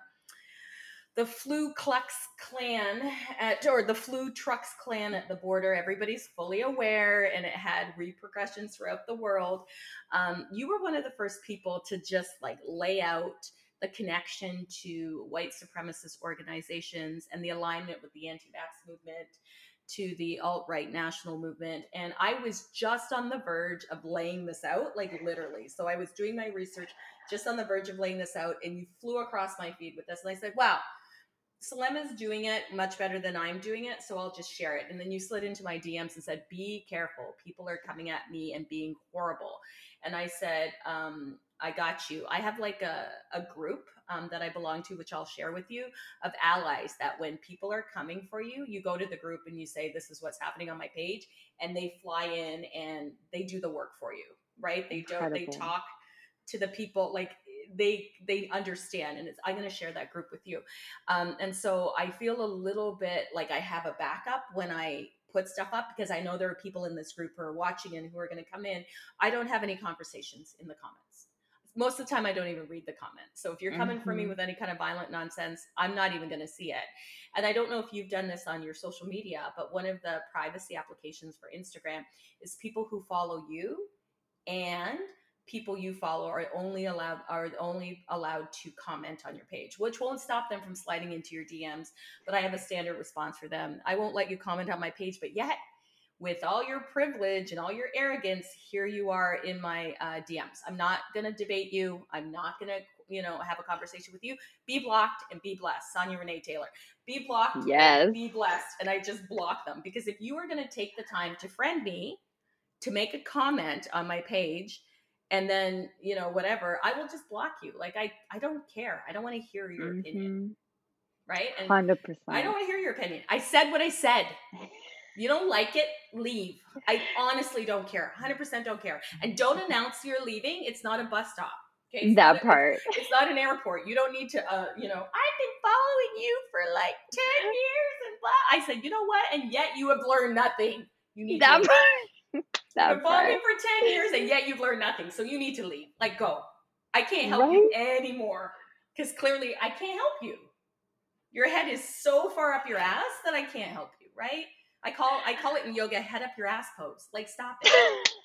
[SPEAKER 1] the Flu Klux Klan or the Flu Trucks Klan at the border. Everybody's fully aware, and it had repercussions throughout the world. You were one of the first people to just like lay out the connection to white supremacist organizations and the alignment with the anti-vax movement to the alt-right national movement. And I was just on the verge of laying this out, like literally. So I was doing my research, just on the verge of laying this out, and you flew across my feed with this. And I said, wow, Salema's doing it much better than I'm doing it, so I'll just share it. And then you slid into my DMs and said, be careful. People are coming at me and being horrible. And I said, I got you. I have like a group that I belong to, which I'll share with you, of allies that when people are coming for you, you go to the group and you say, this is what's happening on my page. And they fly in and they do the work for you, right? They
[SPEAKER 2] Incredible.
[SPEAKER 1] talk to the people, like they understand. And I'm going to share that group with you. And so I feel a little bit like I have a backup when I put stuff up, because I know there are people in this group who are watching and who are going to come in. I don't have any conversations in the comments. Most of the time, I don't even read the comments. So if you're coming for me
[SPEAKER 2] Hmm.
[SPEAKER 1] with any kind of violent nonsense, I'm not even going to see it. And I don't know if you've done this on your social media, but one of the privacy applications for Instagram is people who follow you and people you follow are only allowed to comment on your page, which won't stop them from sliding into your DMs. But I have a standard response for them. I won't let you comment on my page, but yet with all your privilege and all your arrogance, here you are in my DMs. I'm not gonna debate you. I'm not gonna have a conversation with you. Be blocked and be blessed. Sonia Renee Taylor. Be blocked and
[SPEAKER 2] Yes.
[SPEAKER 1] be blessed. And I just block them, because if you are gonna take the time to friend me, to make a comment on my page, and then whatever, I will just block you. Like I don't care. I don't want to hear your opinion,
[SPEAKER 2] Hmm.
[SPEAKER 1] right? And I don't
[SPEAKER 2] 100%.
[SPEAKER 1] want to hear your opinion. I said what I said. You don't like it, leave. I honestly don't care. 100% don't care. And don't announce you're leaving. It's not a bus stop. Okay,
[SPEAKER 2] That part.
[SPEAKER 1] it's not an airport. You don't need to I've been following you for like 10 years and blah. I said, you know what? And yet you have learned nothing. You need to
[SPEAKER 2] That
[SPEAKER 1] leave.
[SPEAKER 2] part.
[SPEAKER 1] You've
[SPEAKER 2] That
[SPEAKER 1] been following me
[SPEAKER 2] part.
[SPEAKER 1] for 10 years and yet you've learned nothing. So you need to leave. Like, go. I can't help you
[SPEAKER 2] Right?
[SPEAKER 1] anymore, because clearly I can't help you. Your head is so far up your ass that I can't help you, right? I call it in yoga head up your ass pose. Like, stop it.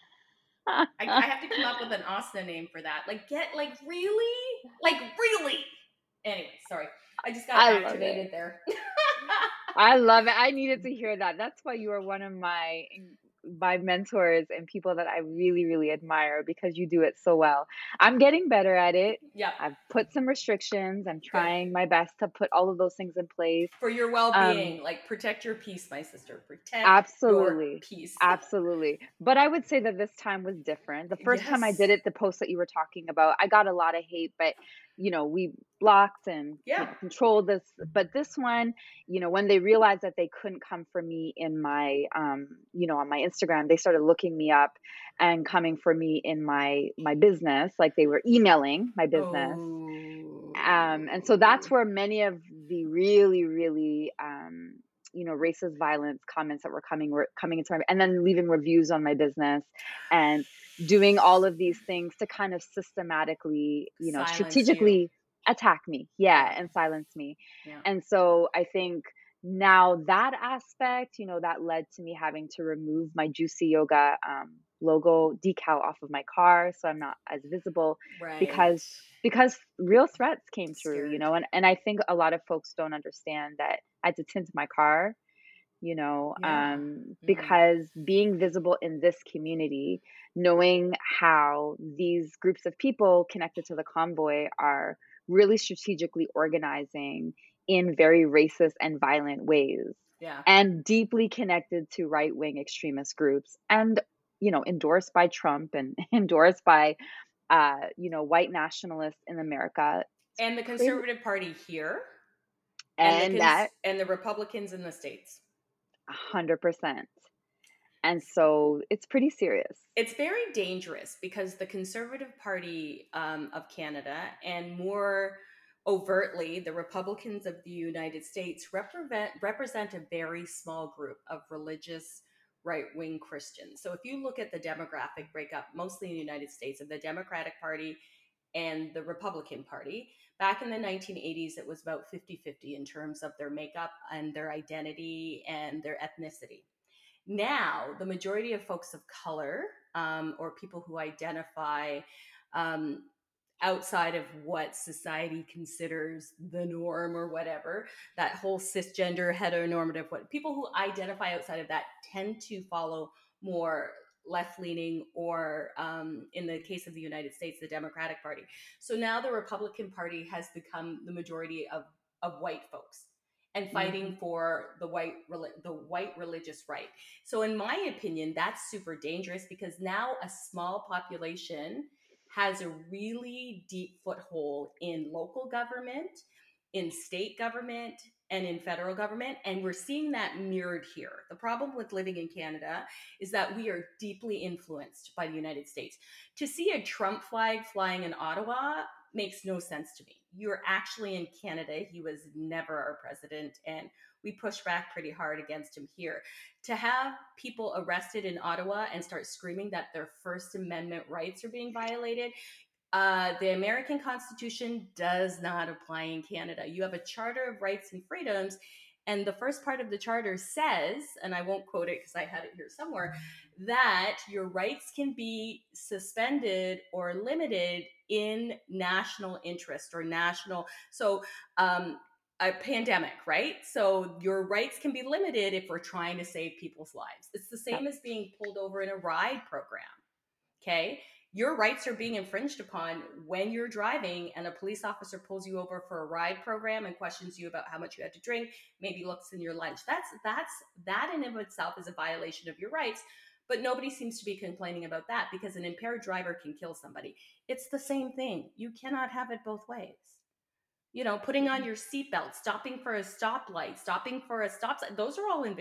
[SPEAKER 1] I have to come up with an asana name for that. Like, really? Like, really? Anyway, sorry. I just got
[SPEAKER 2] I love it.
[SPEAKER 1] activated there.
[SPEAKER 2] I love it. I needed to hear that. That's why you are one of my mentors and people that I really, really admire, because you do it so well. I'm getting better at it.
[SPEAKER 1] Yep.
[SPEAKER 2] I've put some restrictions. I'm
[SPEAKER 1] Good.
[SPEAKER 2] trying my best to put all of those things in place.
[SPEAKER 1] For your well-being, like, protect your peace, my sister. Protect your
[SPEAKER 2] Absolutely.
[SPEAKER 1] peace.
[SPEAKER 2] Absolutely. But I would say that this time was different. The first time I
[SPEAKER 1] Yes.
[SPEAKER 2] did it, the post that you were talking about, I got a lot of hate, but we blocked and
[SPEAKER 1] Yeah.
[SPEAKER 2] controlled this. But this one, when they realized that they couldn't come for me in my on my Instagram, they started looking me up and coming for me in my business, like they were emailing my business.
[SPEAKER 1] Oh.
[SPEAKER 2] And so that's where many of the really, really racist violence comments that were coming into my, and then leaving reviews on my business and doing all of these things to kind of systematically,
[SPEAKER 1] Silence you.
[SPEAKER 2] strategically attack me.
[SPEAKER 1] Yeah.
[SPEAKER 2] And silence me.
[SPEAKER 1] Yeah.
[SPEAKER 2] And so I think now that aspect, that led to me having to remove my Juicy Yoga logo decal off of my car, so I'm not as visible,
[SPEAKER 1] Right.
[SPEAKER 2] because real threats came through,
[SPEAKER 1] Scared.
[SPEAKER 2] and I think a lot of folks don't understand that I had to tint my car,
[SPEAKER 1] Yeah.
[SPEAKER 2] because being visible in this community, knowing how these groups of people connected to the convoy are really strategically organizing in very racist and violent ways,
[SPEAKER 1] Yeah.
[SPEAKER 2] and deeply connected to right-wing extremist groups, and endorsed by Trump and endorsed by white nationalists in America.
[SPEAKER 1] And the Conservative Party here,
[SPEAKER 2] and
[SPEAKER 1] and the Republicans in the States.
[SPEAKER 2] 100%. And so it's pretty serious.
[SPEAKER 1] It's very dangerous because the Conservative Party of Canada, and more overtly, the Republicans of the United States, represent a very small group of religious right-wing Christians. So if you look at the demographic breakup, mostly in the United States, of the Democratic Party and the Republican Party, back in the 1980s, it was about 50-50 in terms of their makeup and their identity and their ethnicity. Now, the majority of folks of color, or people who identify outside of what society considers the norm or whatever, that whole cisgender heteronormative, what people who identify outside of that tend to follow more left-leaning, or in the case of the United States, the Democratic Party. So now the Republican Party has become the majority of white folks, and fighting for the white religious right. So in my opinion, that's super dangerous, because now a small population has a really deep foothold in local government, in state government, and in federal government. And we're seeing that mirrored here. The problem with living in Canada is that we are deeply influenced by the United States. To see a Trump flag flying in Ottawa makes no sense to me. You're actually in Canada. He was never our president, and we pushed back pretty hard against him here. To have people arrested in Ottawa and start screaming that their First Amendment rights are being violated, the American Constitution does not apply in Canada. You have a Charter of Rights and Freedoms, and the first part of the charter says, and I won't quote it because I had it here somewhere, that your rights can be suspended or limited in national interest or national. So, a pandemic, right? So your rights can be limited if we're trying to save people's lives. It's the same as being pulled over in a ride program. Okay. Your rights are being infringed upon when you're driving and a police officer pulls you over for a ride program and questions you about how much you had to drink, maybe looks in your lunch. That in and of itself is a violation of your rights. But nobody seems to be complaining about that, because an impaired driver can kill somebody. It's the same thing. You cannot have it both ways. Putting on your seatbelt, stopping for a stoplight, stopping for a stop sign. Those are all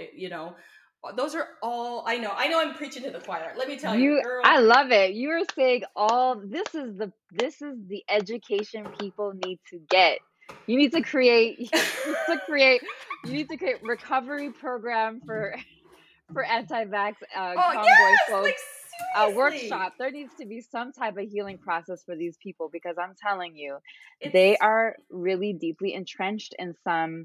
[SPEAKER 1] those are all. I know I'm preaching to the choir. Let me tell you, girl.
[SPEAKER 2] I love it. You are saying this is the education people need to get. You need to create recovery program for anti-vax convoy folks.
[SPEAKER 1] Like,
[SPEAKER 2] workshop. There needs to be some type of healing process for these people, because I'm telling you, they are really deeply entrenched in some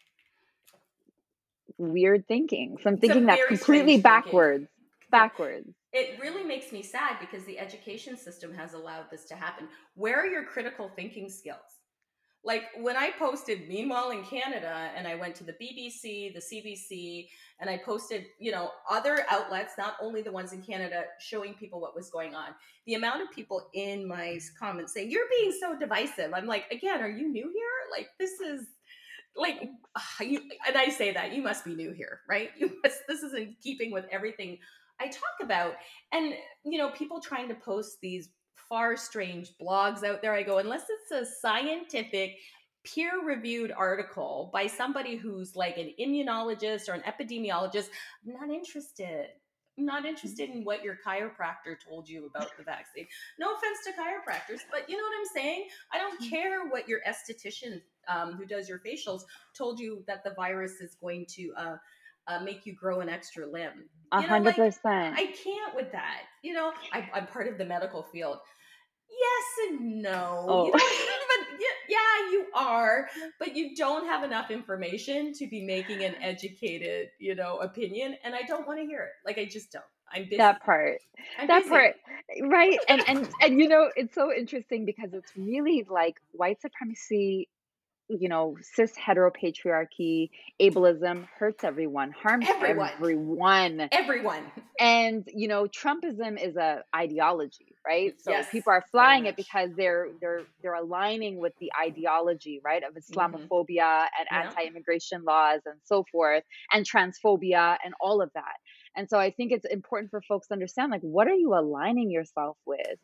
[SPEAKER 2] weird thinking, some thinking that's completely backwards.
[SPEAKER 1] It really makes me sad, because the education system has allowed this to happen. Where are your critical thinking skills? Like, when I posted Meanwhile in Canada, and I went to the BBC, the CBC, and I posted, other outlets, not only the ones in Canada, showing people what was going on. The amount of people in my comments saying, "You're being so divisive." I'm like, again, are you new here? Like, this is like, and I say that, you must be new here, right? This is in keeping with everything I talk about. And, people trying to post these far strange blogs out there, I go, unless it's a scientific, peer-reviewed article by somebody who's like an immunologist or an epidemiologist, I'm not interested. I'm not interested in what your chiropractor told you about the vaccine. No offense to chiropractors, but you know what I'm saying? I don't care what your esthetician who does your facials told you that the virus is going to make you grow an extra limb.
[SPEAKER 2] 100%.
[SPEAKER 1] I can't with that. I'm part of the medical field. Yes and no.
[SPEAKER 2] Oh.
[SPEAKER 1] Yeah, you are, but you don't have enough information to be making an educated, opinion, and I don't want to hear it. Like, I just don't. I'm busy.
[SPEAKER 2] That part, right? And it's so interesting, because it's really like white supremacy, cis heteropatriarchy, ableism hurts everyone, harms everyone. And Trumpism is a ideology, right? So people are flying it because they're aligning with the ideology, right, of Islamophobia and anti-immigration laws and so forth, and transphobia and all of that. And so I think it's important for folks to understand, like, what are you aligning yourself with?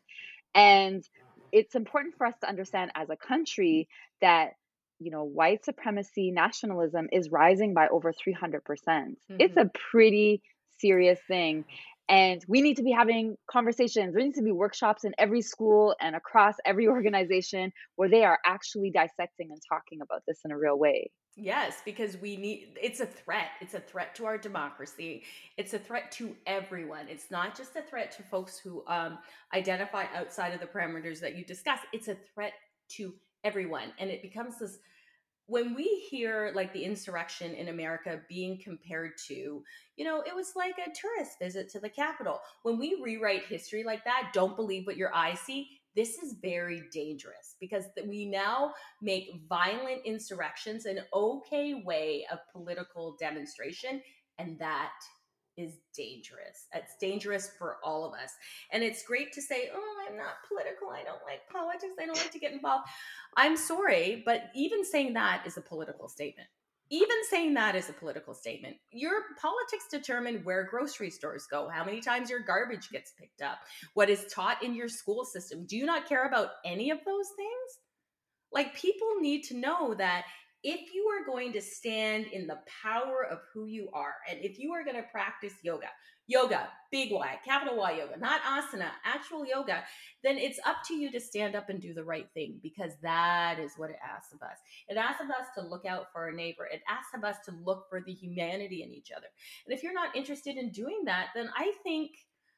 [SPEAKER 2] And it's important for us to understand as a country that, white supremacy nationalism is rising by over 300%. It's
[SPEAKER 1] Mm-hmm.
[SPEAKER 2] a pretty serious thing. And we need to be having conversations. There needs to be workshops in every school and across every organization where they are actually dissecting and talking about this in a real way.
[SPEAKER 1] Yes, because it's a threat. It's a threat to our democracy. It's a threat to everyone. It's not just a threat to folks who identify outside of the parameters that you discuss. It's a threat to everyone. And it becomes this, when we hear like the insurrection in America being compared to, it was like a tourist visit to the Capitol. When we rewrite history like that, don't believe what your eyes see. This is very dangerous because we now make violent insurrections an okay way of political demonstration. And that is dangerous. It's dangerous for all of us. And it's great to say, oh, I'm not political. I don't like politics. I don't like to get involved. I'm sorry, but even saying that is a political statement. Even saying that is a political statement. Your politics determine where grocery stores go, how many times your garbage gets picked up, what is taught in your school system. Do you not care about any of those things? Like, people need to know that if you are going to stand in the power of who you are, and if you are going to practice yoga, big Y, capital Y yoga, not asana, actual yoga, then it's up to you to stand up and do the right thing, because that is what it asks of us. It asks of us to look out for our neighbor. It asks of us to look for the humanity in each other. And if you're not interested in doing that, then I think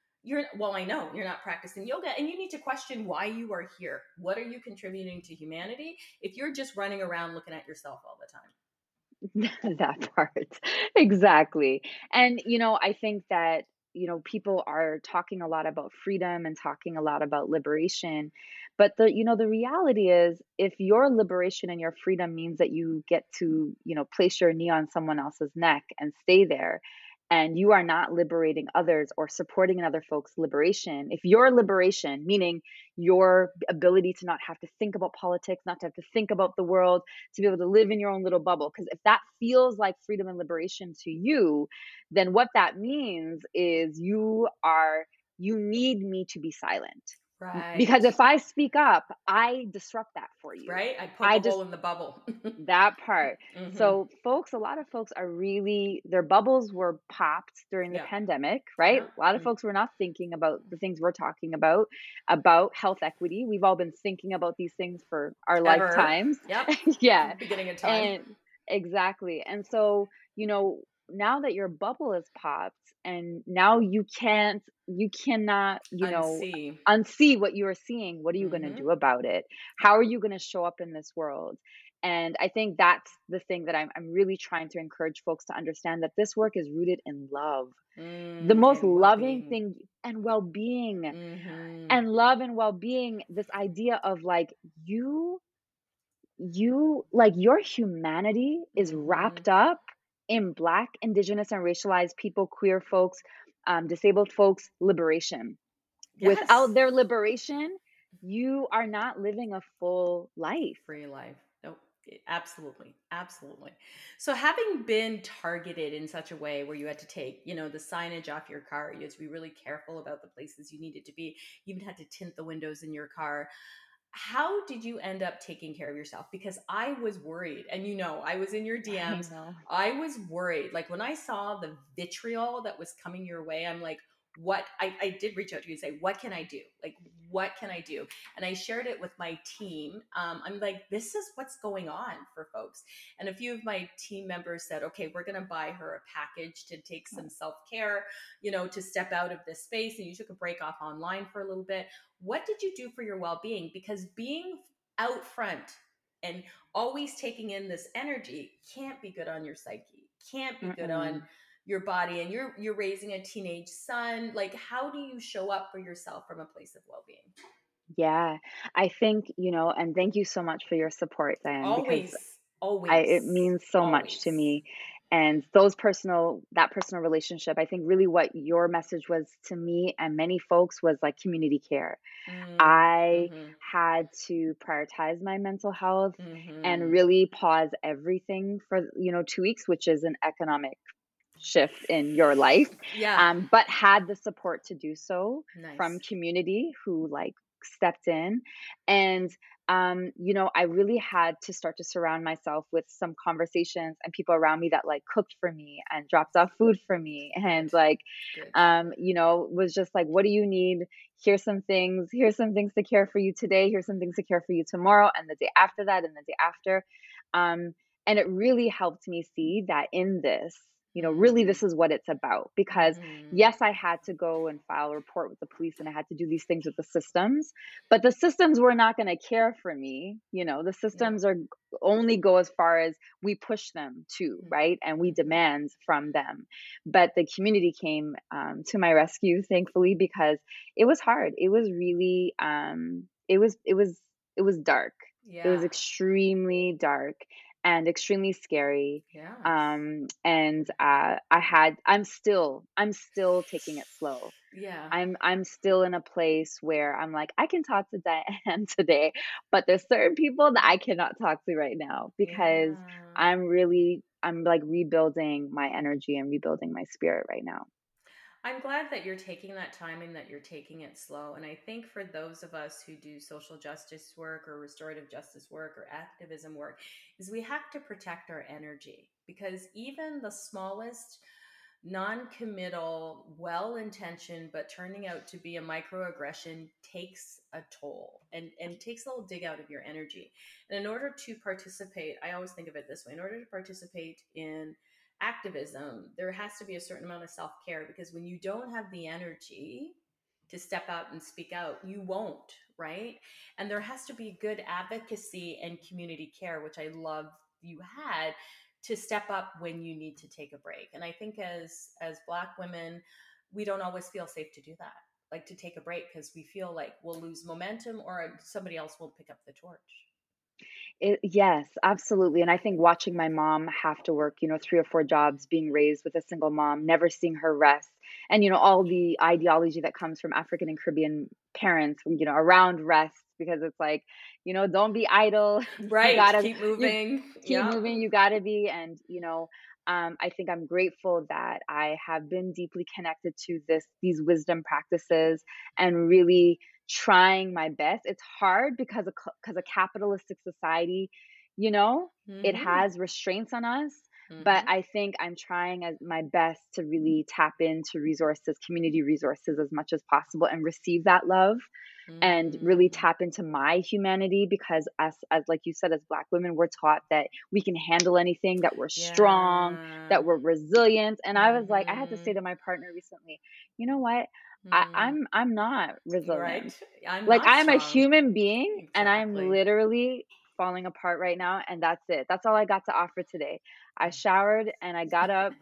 [SPEAKER 1] I know you're not practicing yoga, and you need to question why you are here. What are you contributing to humanity if you're just running around looking at yourself all the time?
[SPEAKER 2] That part. Exactly. And, I think that, people are talking a lot about freedom and talking a lot about liberation. But the reality is, if your liberation and your freedom means that you get to, place your knee on someone else's neck and stay there, and you are not liberating others or supporting another folks' liberation, if your liberation, meaning your ability to not have to think about politics, not to have to think about the world, to be able to live in your own little bubble. Because if that feels like freedom and liberation to you, then what that means is you need me to be silent. Because
[SPEAKER 1] Right.
[SPEAKER 2] if I speak up, I disrupt that for you.
[SPEAKER 1] Right? I poke
[SPEAKER 2] I
[SPEAKER 1] a
[SPEAKER 2] just
[SPEAKER 1] hole in the bubble.
[SPEAKER 2] that part.
[SPEAKER 1] Hmm.
[SPEAKER 2] So folks, a lot of folks are really, their bubbles were popped during the
[SPEAKER 1] Yeah.
[SPEAKER 2] pandemic, right?
[SPEAKER 1] Yeah.
[SPEAKER 2] A lot of folks were not thinking about the things we're talking about health equity. We've all been thinking about these things for our
[SPEAKER 1] Ever.
[SPEAKER 2] lifetimes.
[SPEAKER 1] Yep.
[SPEAKER 2] Yeah.
[SPEAKER 1] Beginning of time.
[SPEAKER 2] And exactly. And so, now that your bubble is popped and now you cannot,
[SPEAKER 1] Unsee.
[SPEAKER 2] unsee what you are seeing, what are you going to
[SPEAKER 1] Hmm.
[SPEAKER 2] do about it? How are you going to show up in this world? And I think that's the thing that I'm really trying to encourage folks to understand, that this work is rooted in love. The most
[SPEAKER 1] And
[SPEAKER 2] loving
[SPEAKER 1] well-being.
[SPEAKER 2] thing and well-being,
[SPEAKER 1] Hmm.
[SPEAKER 2] and love and well-being, this idea of like you like your humanity is
[SPEAKER 1] Hmm.
[SPEAKER 2] wrapped up in Black, Indigenous, and racialized people, queer folks, disabled folks liberation. Without
[SPEAKER 1] Yes.
[SPEAKER 2] their liberation, you are not living a full life.
[SPEAKER 1] Free life. Nope. Absolutely. Absolutely. So, having been targeted in such a way where you had to take, the signage off your car, you had to be really careful about the places you needed to be, you even had to tint the windows in your car. How did you end up taking care of yourself? Because I was worried, and I was in your
[SPEAKER 2] I
[SPEAKER 1] DMs.
[SPEAKER 2] know.
[SPEAKER 1] I was worried. Like, when I saw the vitriol that was coming your way, I'm like, what? I did reach out to you and say, what can I do? Like, what can I do? And I shared it with my team. I'm like, this is what's going on for folks. And a few of my team members said, okay, we're going to buy her a package to take some self care, to step out of this space. And you took a break off online for a little bit. What did you do for your well-being? Because being out front and always taking in this energy can't be good on your psyche, can't be good on
[SPEAKER 2] Mm-mm.
[SPEAKER 1] your body. And you're raising a teenage son. Like, how do you show up for yourself from a place of well-being?
[SPEAKER 2] Yeah, I think, and thank you so much for your support, Diane, because
[SPEAKER 1] Always,
[SPEAKER 2] it
[SPEAKER 1] always,
[SPEAKER 2] means so much to
[SPEAKER 1] always.
[SPEAKER 2] me. And that personal relationship, I think really what your message was to me and many folks was like community care. I
[SPEAKER 1] Mm-hmm.
[SPEAKER 2] had to prioritize my mental health and
[SPEAKER 1] Mm-hmm.
[SPEAKER 2] really pause everything for, 2 weeks, which is an economic shift in your life.
[SPEAKER 1] Yeah.
[SPEAKER 2] But had the support to do so from
[SPEAKER 1] Nice.
[SPEAKER 2] community who like stepped in. And I really had to start to surround myself with some conversations and people around me that like cooked for me and dropped off food for me and
[SPEAKER 1] Good.
[SPEAKER 2] like
[SPEAKER 1] Good.
[SPEAKER 2] was just like, what do you need? Here's some things to care for you today, here's some things to care for you tomorrow and the day after that and the day after. um and it really helped me see that in this, really this is what it's about. Because
[SPEAKER 1] Mm-hmm.
[SPEAKER 2] yes, I had to go and file a report with the police and I had to do these things with the systems, but the systems were not going to care for me. The
[SPEAKER 1] No.
[SPEAKER 2] systems are only go as far as we push them to, right? And we
[SPEAKER 1] Mm-hmm.
[SPEAKER 2] demand from them. But the community came to my rescue, thankfully, because it was hard. It was really, it was dark. It was
[SPEAKER 1] Yeah.
[SPEAKER 2] extremely dark and extremely scary.
[SPEAKER 1] Yes.
[SPEAKER 2] And I'm still taking it slow.
[SPEAKER 1] Yeah.
[SPEAKER 2] I'm still in a place where I'm like, I can talk to Diane today, but there's certain people that I cannot talk to right now because
[SPEAKER 1] Yeah.
[SPEAKER 2] I'm like rebuilding my energy and rebuilding my spirit right now.
[SPEAKER 1] I'm glad that you're taking that time and that you're taking it slow. And I think for those of us who do social justice work or restorative justice work or activism work, is we have to protect our energy, because even the smallest non-committal, well-intentioned but turning out to be a microaggression takes a toll and takes a little dig out of your energy. And in order to participate, I always think of it this way: in order to participate in activism, there has to be a certain amount of self-care, because when you don't have the energy to step out and speak out, you won't, right? And there has to be good advocacy and community care, which I love you had, to step up when you need to take a break. And I think as Black women, we don't always feel safe to do that, like to take a break, because we feel like we'll lose momentum or somebody else will pick up the torch.
[SPEAKER 2] Yes, absolutely. And I think watching my mom have to work, 3 or 4 jobs, being raised with a single mom, never seeing her rest, and, all the ideology that comes from African and Caribbean parents, around rest, because it's like, don't be idle. You
[SPEAKER 1] Right,
[SPEAKER 2] gotta,
[SPEAKER 1] keep
[SPEAKER 2] you
[SPEAKER 1] moving.
[SPEAKER 2] keep
[SPEAKER 1] Yep.
[SPEAKER 2] moving, you gotta be. And, I think I'm grateful that I have been deeply connected to these wisdom practices and really trying my best. It's hard because a capitalistic society, you know, it
[SPEAKER 1] Mm-hmm.
[SPEAKER 2] has restraints on us. But
[SPEAKER 1] Mm-hmm.
[SPEAKER 2] I think I'm trying as my best to really tap into resources, community resources, as much as possible and receive that love and really
[SPEAKER 1] Mm.
[SPEAKER 2] tap into my humanity. Because as like you said, as Black women, we're taught that we can handle anything, that we're strong,
[SPEAKER 1] Yeah.
[SPEAKER 2] that we're resilient. And I was like, I had to say
[SPEAKER 1] Mm-hmm.
[SPEAKER 2] to my partner recently, you know what,
[SPEAKER 1] Mm.
[SPEAKER 2] I'm not resilient.
[SPEAKER 1] Right. I'm
[SPEAKER 2] Like,
[SPEAKER 1] not
[SPEAKER 2] I'm a
[SPEAKER 1] strong.
[SPEAKER 2] human being and I'm
[SPEAKER 1] Exactly.
[SPEAKER 2] literally falling apart right now, and that's it. That's all I got to offer today. I showered and I got up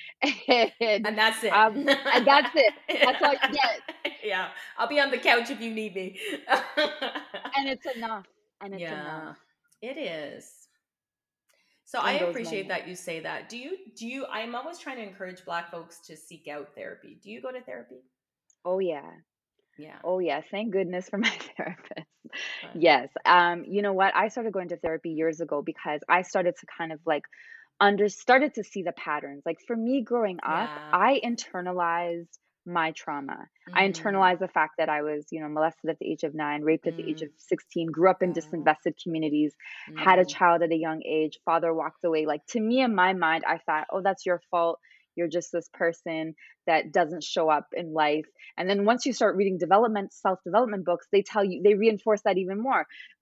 [SPEAKER 2] and
[SPEAKER 1] And that's it.
[SPEAKER 2] um and that's it. That's all you get.
[SPEAKER 1] Yeah. I'll be on the couch if you need me.
[SPEAKER 2] And it's enough. And it's enough
[SPEAKER 1] Yeah, it is. So I
[SPEAKER 2] in those
[SPEAKER 1] appreciate
[SPEAKER 2] moments.
[SPEAKER 1] that you say that. Do you I'm always trying to encourage Black folks to seek out therapy. Do you go to therapy?
[SPEAKER 2] Oh yeah.
[SPEAKER 1] Yeah.
[SPEAKER 2] Oh yeah. Thank goodness for my therapist.
[SPEAKER 1] But
[SPEAKER 2] Yes. You know what? I started going to therapy years ago because I started to kind of like started to see the patterns. Like for me growing up,
[SPEAKER 1] yeah.
[SPEAKER 2] I internalized my trauma. I
[SPEAKER 1] Mm,
[SPEAKER 2] internalized the fact that I was, molested at the age of 9, raped at the age
[SPEAKER 1] mm,
[SPEAKER 2] of 16, grew up in
[SPEAKER 1] wow.
[SPEAKER 2] disinvested communities, had a
[SPEAKER 1] Mm,
[SPEAKER 2] child at a young age, father walked away. Like to me in my mind, I thought, "Oh, that's your fault. You're just this person that doesn't show up in life." And then once you start reading self-development books, they reinforce that even more.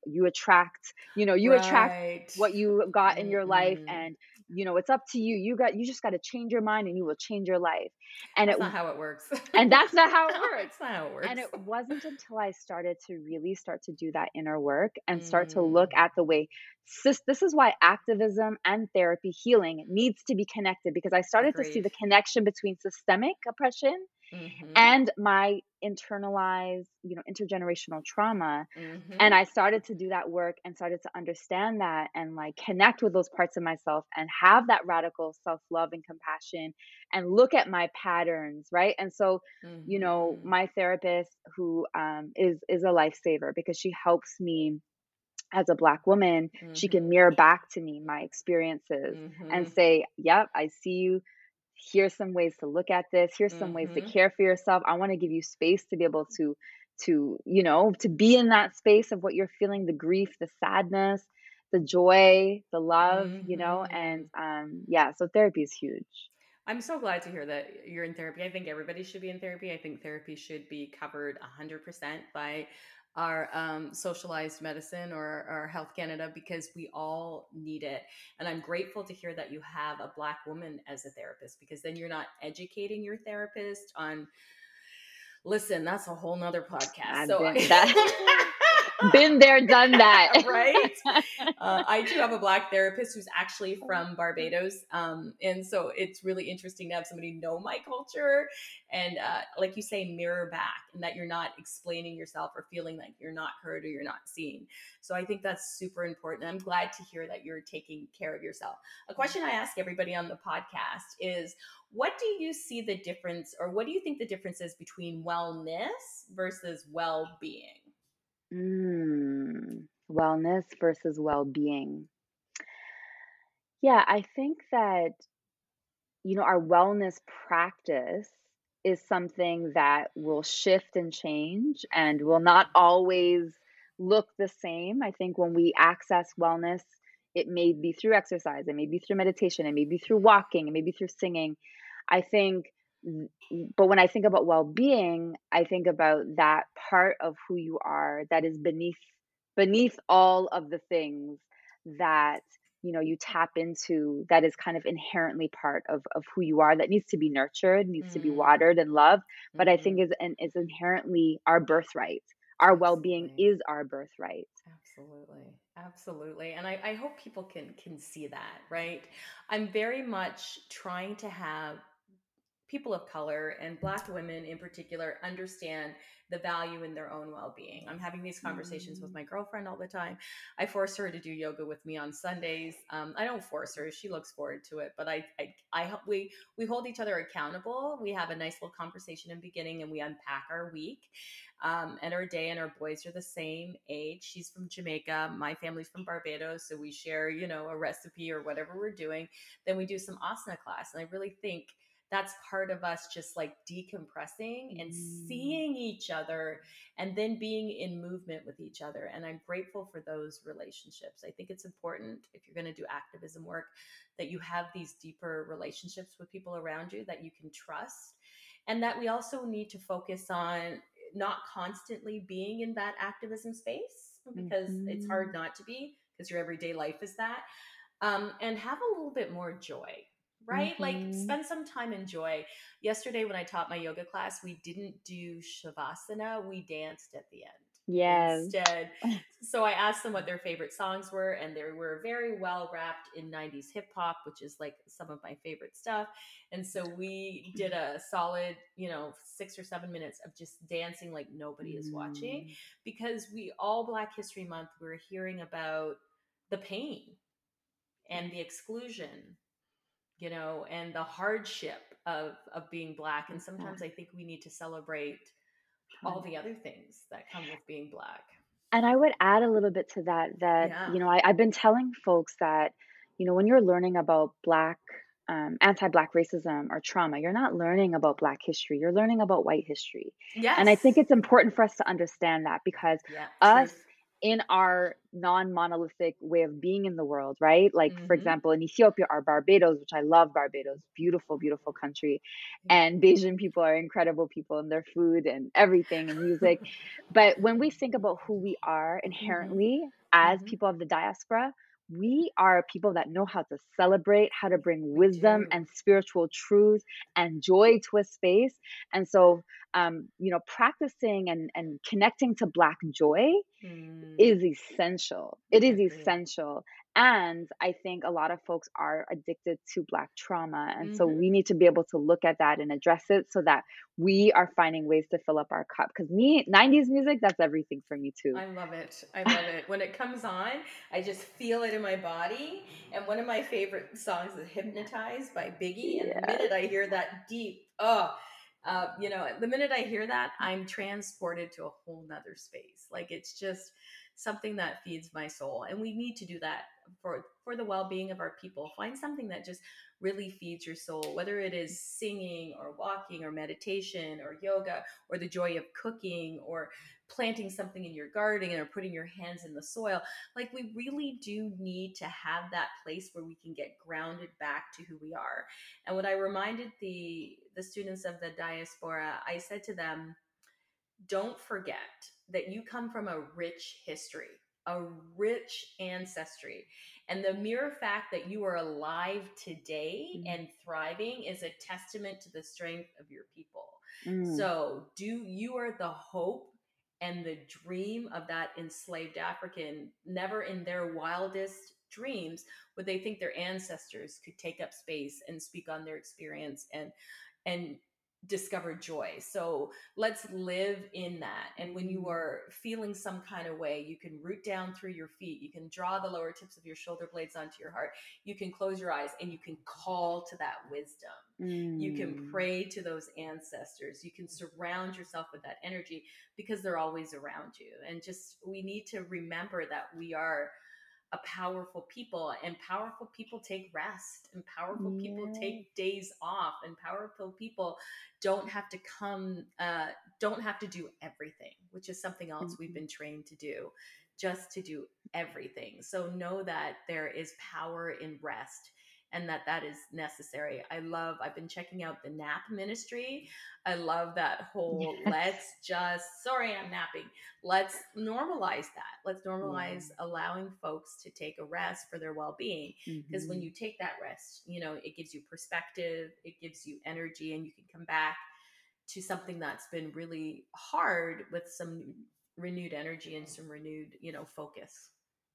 [SPEAKER 2] You attract
[SPEAKER 1] right.
[SPEAKER 2] what you got in your life,
[SPEAKER 1] Mm-mm.
[SPEAKER 2] and it's up to you. You just got to change your mind and you will change your life. And it
[SPEAKER 1] That's not how it works.
[SPEAKER 2] and that's not how it
[SPEAKER 1] No,
[SPEAKER 2] works.
[SPEAKER 1] it's not how it
[SPEAKER 2] And
[SPEAKER 1] works.
[SPEAKER 2] it wasn't until I started to really start to do that inner work and start to look
[SPEAKER 1] Mm,
[SPEAKER 2] at the way this is why activism and therapy healing needs to be connected, because I started to see
[SPEAKER 1] agreed.
[SPEAKER 2] the connection between systemic oppression
[SPEAKER 1] Mm-hmm.
[SPEAKER 2] and my internalized, intergenerational trauma.
[SPEAKER 1] Mm-hmm.
[SPEAKER 2] And I started to do that work and started to understand that and like connect with those parts of myself and have that radical self-love and compassion and look at my patterns, right? And so,
[SPEAKER 1] Mm-hmm.
[SPEAKER 2] my therapist, who is a lifesaver, because she helps me as a Black woman, she can
[SPEAKER 1] Mm-hmm.
[SPEAKER 2] mirror back to me my experiences and
[SPEAKER 1] Mm-hmm.
[SPEAKER 2] say, "Yep, I see you. Here's some ways to look at this. Here's some ways to
[SPEAKER 1] Mm-hmm.
[SPEAKER 2] care for yourself. I want to give you space to be able to to be in that space of what you're feeling, the grief, the sadness, the joy, the love, and yeah, so therapy is huge.
[SPEAKER 1] I'm so glad to hear that you're in therapy. I think everybody should be in therapy. I think therapy should be covered 100% by our socialized medicine or our Health Canada, because we all need it. And I'm grateful to hear that you have a Black woman as a therapist, because then you're not educating your therapist on, listen, that's a whole nother podcast.
[SPEAKER 2] I've been that. Been there, done that.
[SPEAKER 1] Right? I do have a Black therapist who's actually from Barbados. And so it's really interesting to have somebody know my culture and, like you say, mirror back, and that you're not explaining yourself or feeling like you're not heard or you're not seen. So I think that's super important. I'm glad to hear that you're taking care of yourself. A question I ask everybody on the podcast is, what do you see the difference, or what do you think the difference is between wellness versus well-being?
[SPEAKER 2] Wellness versus well-being. Yeah, I think that, our wellness practice is something that will shift and change and will not always look the same. I think when we access wellness, it may be through exercise, it may be through meditation, it may be through walking, it may be through singing. I think, but when I think about well-being, I think about that part of who you are that is beneath all of the things that you tap into, that is kind of inherently part of who you are, that needs to be nurtured, needs to be watered and loved, but I think is inherently our birthright. Our well-being is our birthright.
[SPEAKER 1] Absolutely. And I hope people can see that, right? I'm very much trying to have people of color and Black women in particular understand the value in their own well-being. I'm having these conversations with my girlfriend all the time. I force her to do yoga with me on Sundays. I don't force her; she looks forward to it. But we hold each other accountable. We have a nice little conversation in the beginning, and we unpack our week and our day. And our boys are the same age. She's from Jamaica. My family's from Barbados, so we share, a recipe or whatever we're doing. Then we do some asana class, and I really think that's part of us just like decompressing and seeing each other and then being in movement with each other. And I'm grateful for those relationships. I think it's important, if you're going to do activism work, that you have these deeper relationships with people around you that you can trust. And that we also need to focus on not constantly being in that activism space, because it's hard not to be, because your everyday life is that. And have a little bit more joy, right? Like spend some time in joy. Yesterday, when I taught my yoga class, we didn't do Shavasana. We danced at the end.
[SPEAKER 2] Yes.
[SPEAKER 1] Instead. So I asked them what their favorite songs were, and they were very well wrapped in 90s hip hop, which is like some of my favorite stuff. And so we did a solid, 6 or 7 minutes of just dancing like nobody is watching, because all Black History Month, we're hearing about the pain and the exclusion, and the hardship of being Black. And sometimes I think we need to celebrate all the other things that come with being Black.
[SPEAKER 2] And I would add a little bit to that, I've been telling folks that, when you're learning about anti-Black racism or trauma, you're not learning about Black history, you're learning about white history.
[SPEAKER 1] Yes.
[SPEAKER 2] And I think it's important for us to understand that, because us, in our non-monolithic way of being in the world, right? Like, for example, in Ethiopia or Barbados, which I love Barbados, beautiful, beautiful country. And Bajan people are incredible people, and their food and everything and music. But when we think about who we are inherently as people of the diaspora, we are people that know how to celebrate, how to bring wisdom and spiritual truth and joy to a space. And so, practicing and connecting to Black joy is essential. It is essential. And I think a lot of folks are addicted to Black trauma. And so we need to be able to look at that and address it, so that we are finding ways to fill up our cup. Because 90s music, that's everything for me too.
[SPEAKER 1] I love it. When it comes on, I just feel it in my body. And one of my favorite songs is Hypnotized by Biggie. And the minute I hear that deep, The minute I hear that, I'm transported to a whole nother space. Like it's just something that feeds my soul. And we need to do that for the well-being of our people. Find something that just really feeds your soul, whether it is singing or walking or meditation or yoga or the joy of cooking or planting something in your garden or putting your hands in the soil. Like we really do need to have that place where we can get grounded back to who we are. And when I reminded the students of the diaspora, I said to them, don't forget that you come from a rich history, a rich ancestry. And the mere fact that you are alive today and thriving is a testament to the strength of your people. So, you are the hope and the dream of that enslaved African. Never in their wildest dreams would they think their ancestors could take up space and speak on their experience and discover joy. So let's live in that. And when you are feeling some kind of way, you can root down through your feet. You can draw the lower tips of your shoulder blades onto your heart. You can close your eyes and you can call to that wisdom. You can pray to those ancestors. You can surround yourself with that energy because they're always around you. And just, we need to remember that we are a powerful people, and powerful people take rest, and powerful people take days off, and powerful people don't have to don't have to do everything, which is something else we've been trained to do, just to do everything. So know that there is power in rest and that is necessary. I've been checking out the nap ministry. I love that whole sorry, I'm napping. Let's normalize that. Let's normalize allowing folks to take a rest for their well-being. Because when you take that rest, it gives you perspective, it gives you energy, and you can come back to something that's been really hard with some renewed energy and some renewed, focus.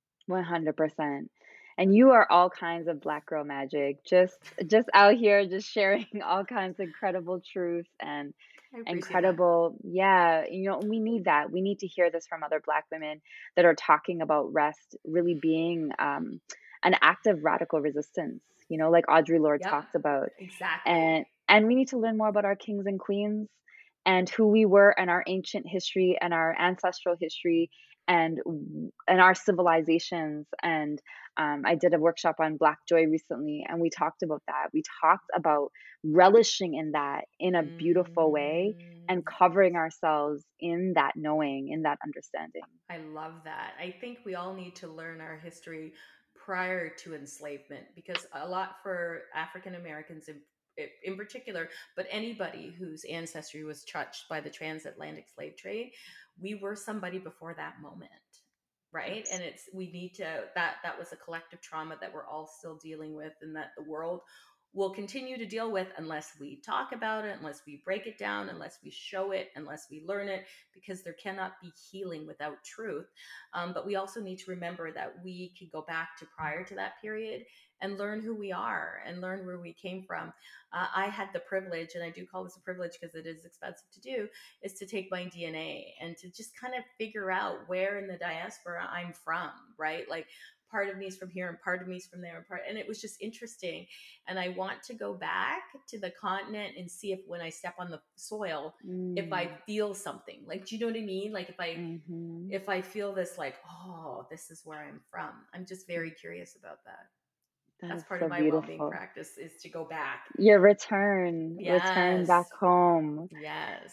[SPEAKER 2] 100%. And you are all kinds of black girl magic. Just out here just sharing all kinds of incredible truth and incredible, yeah, we need that. We need to hear this from other black women that are talking about rest really being an act of radical resistance, like Audre Lorde talked about.
[SPEAKER 1] Exactly.
[SPEAKER 2] And we need to learn more about our kings and queens and who we were and our ancient history and our ancestral history and our civilizations. And I did a workshop on Black Joy recently, and we talked about that. We talked about relishing in that in a beautiful way and covering ourselves in that knowing, in that understanding.
[SPEAKER 1] I love that. I think we all need to learn our history prior to enslavement, because a lot for African Americans in particular, but anybody whose ancestry was touched by the transatlantic slave trade, we were somebody before that moment, right?
[SPEAKER 2] Yes.
[SPEAKER 1] And we need to, that was a collective trauma that we're all still dealing with, and that the world will continue to deal with unless we talk about it, unless we break it down, unless we show it, unless we learn it, because there cannot be healing without truth. But we also need to remember that we can go back to prior to that period and learn who we are and learn where we came from. I had the privilege, and I do call this a privilege because it is expensive to do, is to take my DNA and to just kind of figure out where in the diaspora I'm from, right? Like, part of me is from here and part of me is from there, and it was just interesting. And I want to go back to the continent and see if when I step on the soil, if I feel something. Like, do you know what I mean? Like if I feel this, like, oh, this is where I'm from. I'm just very curious about that. That's part
[SPEAKER 2] so
[SPEAKER 1] of my well-being
[SPEAKER 2] beautiful.
[SPEAKER 1] practice, is to go back.
[SPEAKER 2] Your return back home.
[SPEAKER 1] Yes.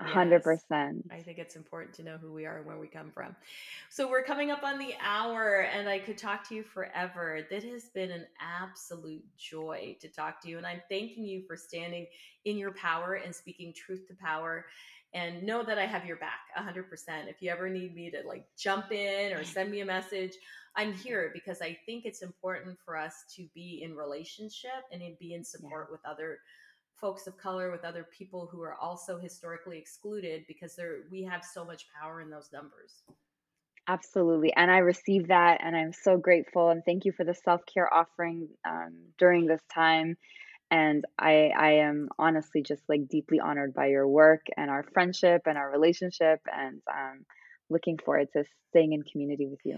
[SPEAKER 2] 100%.
[SPEAKER 1] I think it's important to know who we are and where we come from. So we're coming up on the hour, and I could talk to you forever. That has been an absolute joy to talk to you. And I'm thanking you for standing in your power and speaking truth to power. And know that I have your back 100%. If you ever need me to jump in or send me a message, I'm here, because I think it's important for us to be in relationship and be in support with other folks of color, with other people who are also historically excluded, because we have so much power in those numbers.
[SPEAKER 2] Absolutely. And I received that, and I'm so grateful. And thank you for the self-care offering during this time. And I am honestly just deeply honored by your work and our friendship and our relationship, and looking forward to staying in community with you.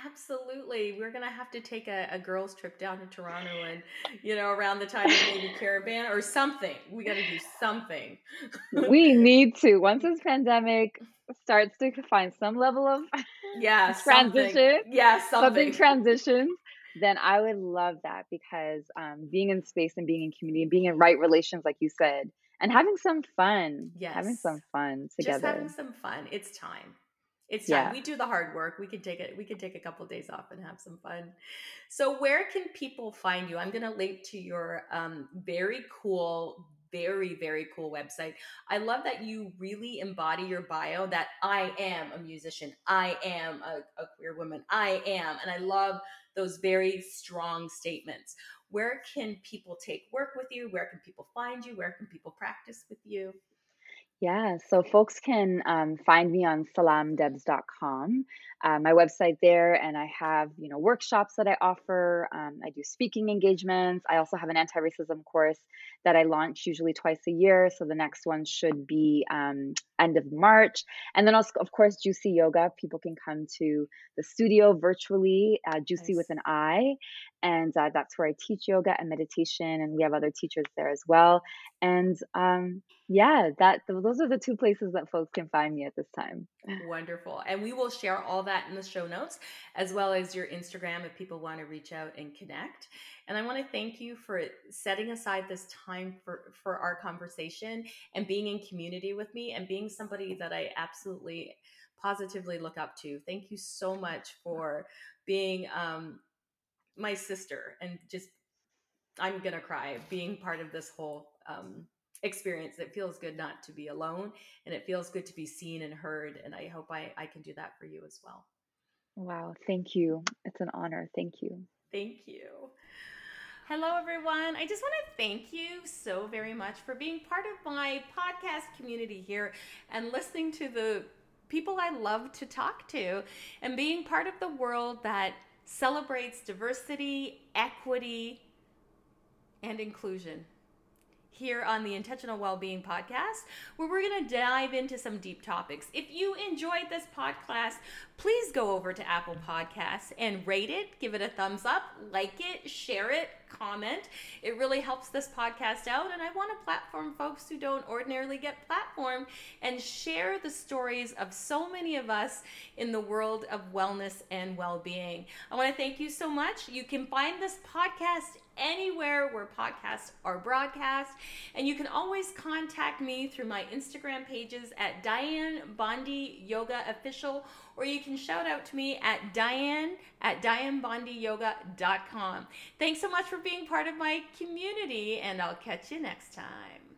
[SPEAKER 1] Absolutely. We're going to have to take a girls trip down to Toronto and, around the time of maybe Caribbean or something. We got to do something.
[SPEAKER 2] We need to. Once this pandemic starts to find some level of
[SPEAKER 1] Yeah, something.
[SPEAKER 2] transition,
[SPEAKER 1] Yeah,
[SPEAKER 2] something
[SPEAKER 1] something.
[SPEAKER 2] transitions, then I would love that because being in space and being in community and being in right relations, like you said, and having some fun, having
[SPEAKER 1] Yes.
[SPEAKER 2] some fun
[SPEAKER 1] Just
[SPEAKER 2] together.
[SPEAKER 1] having some fun. It's time. It's time.
[SPEAKER 2] Yeah.
[SPEAKER 1] We do the hard work. We could take it. We could take a couple of days off and have some fun. So, where can people find you? I'm going to link to your very cool, very, very cool website. I love that you really embody your bio that I am a musician. I am a queer woman. I am. And I love those very strong statements. Where can people take work with you? Where can people find you? Where can people practice with you?
[SPEAKER 2] Yeah, so folks can find me on salamdebs.com, my website there, and I have workshops that I offer. I do speaking engagements. I also have an anti-racism course that I launch usually twice a year. So the next one should be end of March, and then also, of course, Juicy Yoga. People can come to the studio virtually, Juicy with
[SPEAKER 1] Nice.
[SPEAKER 2] an I, and that's where I teach yoga and meditation, and we have other teachers there as well. And yeah, those are the two places that folks can find me at this time.
[SPEAKER 1] Wonderful. And we will share all that in the show notes, as well as your Instagram if people want to reach out and connect. And I want to thank you for setting aside this time for our conversation and being in community with me and being somebody that I absolutely positively look up to. Thank you so much for being my sister and just, I'm going to cry, being part of this whole experience. It feels good not to be alone, and it feels good to be seen and heard. And I hope I can do that for you as well.
[SPEAKER 2] Wow, thank you. It's an honor. Thank you.
[SPEAKER 1] Thank you. Hello, everyone. I just want to thank you so very much for being part of my podcast community here and listening to the people I love to talk to and being part of the world that celebrates diversity, equity, and inclusion here on the Intentional Wellbeing Podcast, where we're going to dive into some deep topics. If you enjoyed this podcast, please go over to Apple Podcasts and rate it, give it a thumbs up, like it, share it, comment. It really helps this podcast out, and I want to platform folks who don't ordinarily get platformed and share the stories of so many of us in the world of wellness and well-being. I want to thank you so much. You can find this podcast anywhere where podcasts are broadcast, and you can always contact me through my Instagram pages at Diane Bondi Yoga Official, or you can shout out to me at dianebondiyoga.com. Thanks so much for being part of my community, and I'll catch you next time.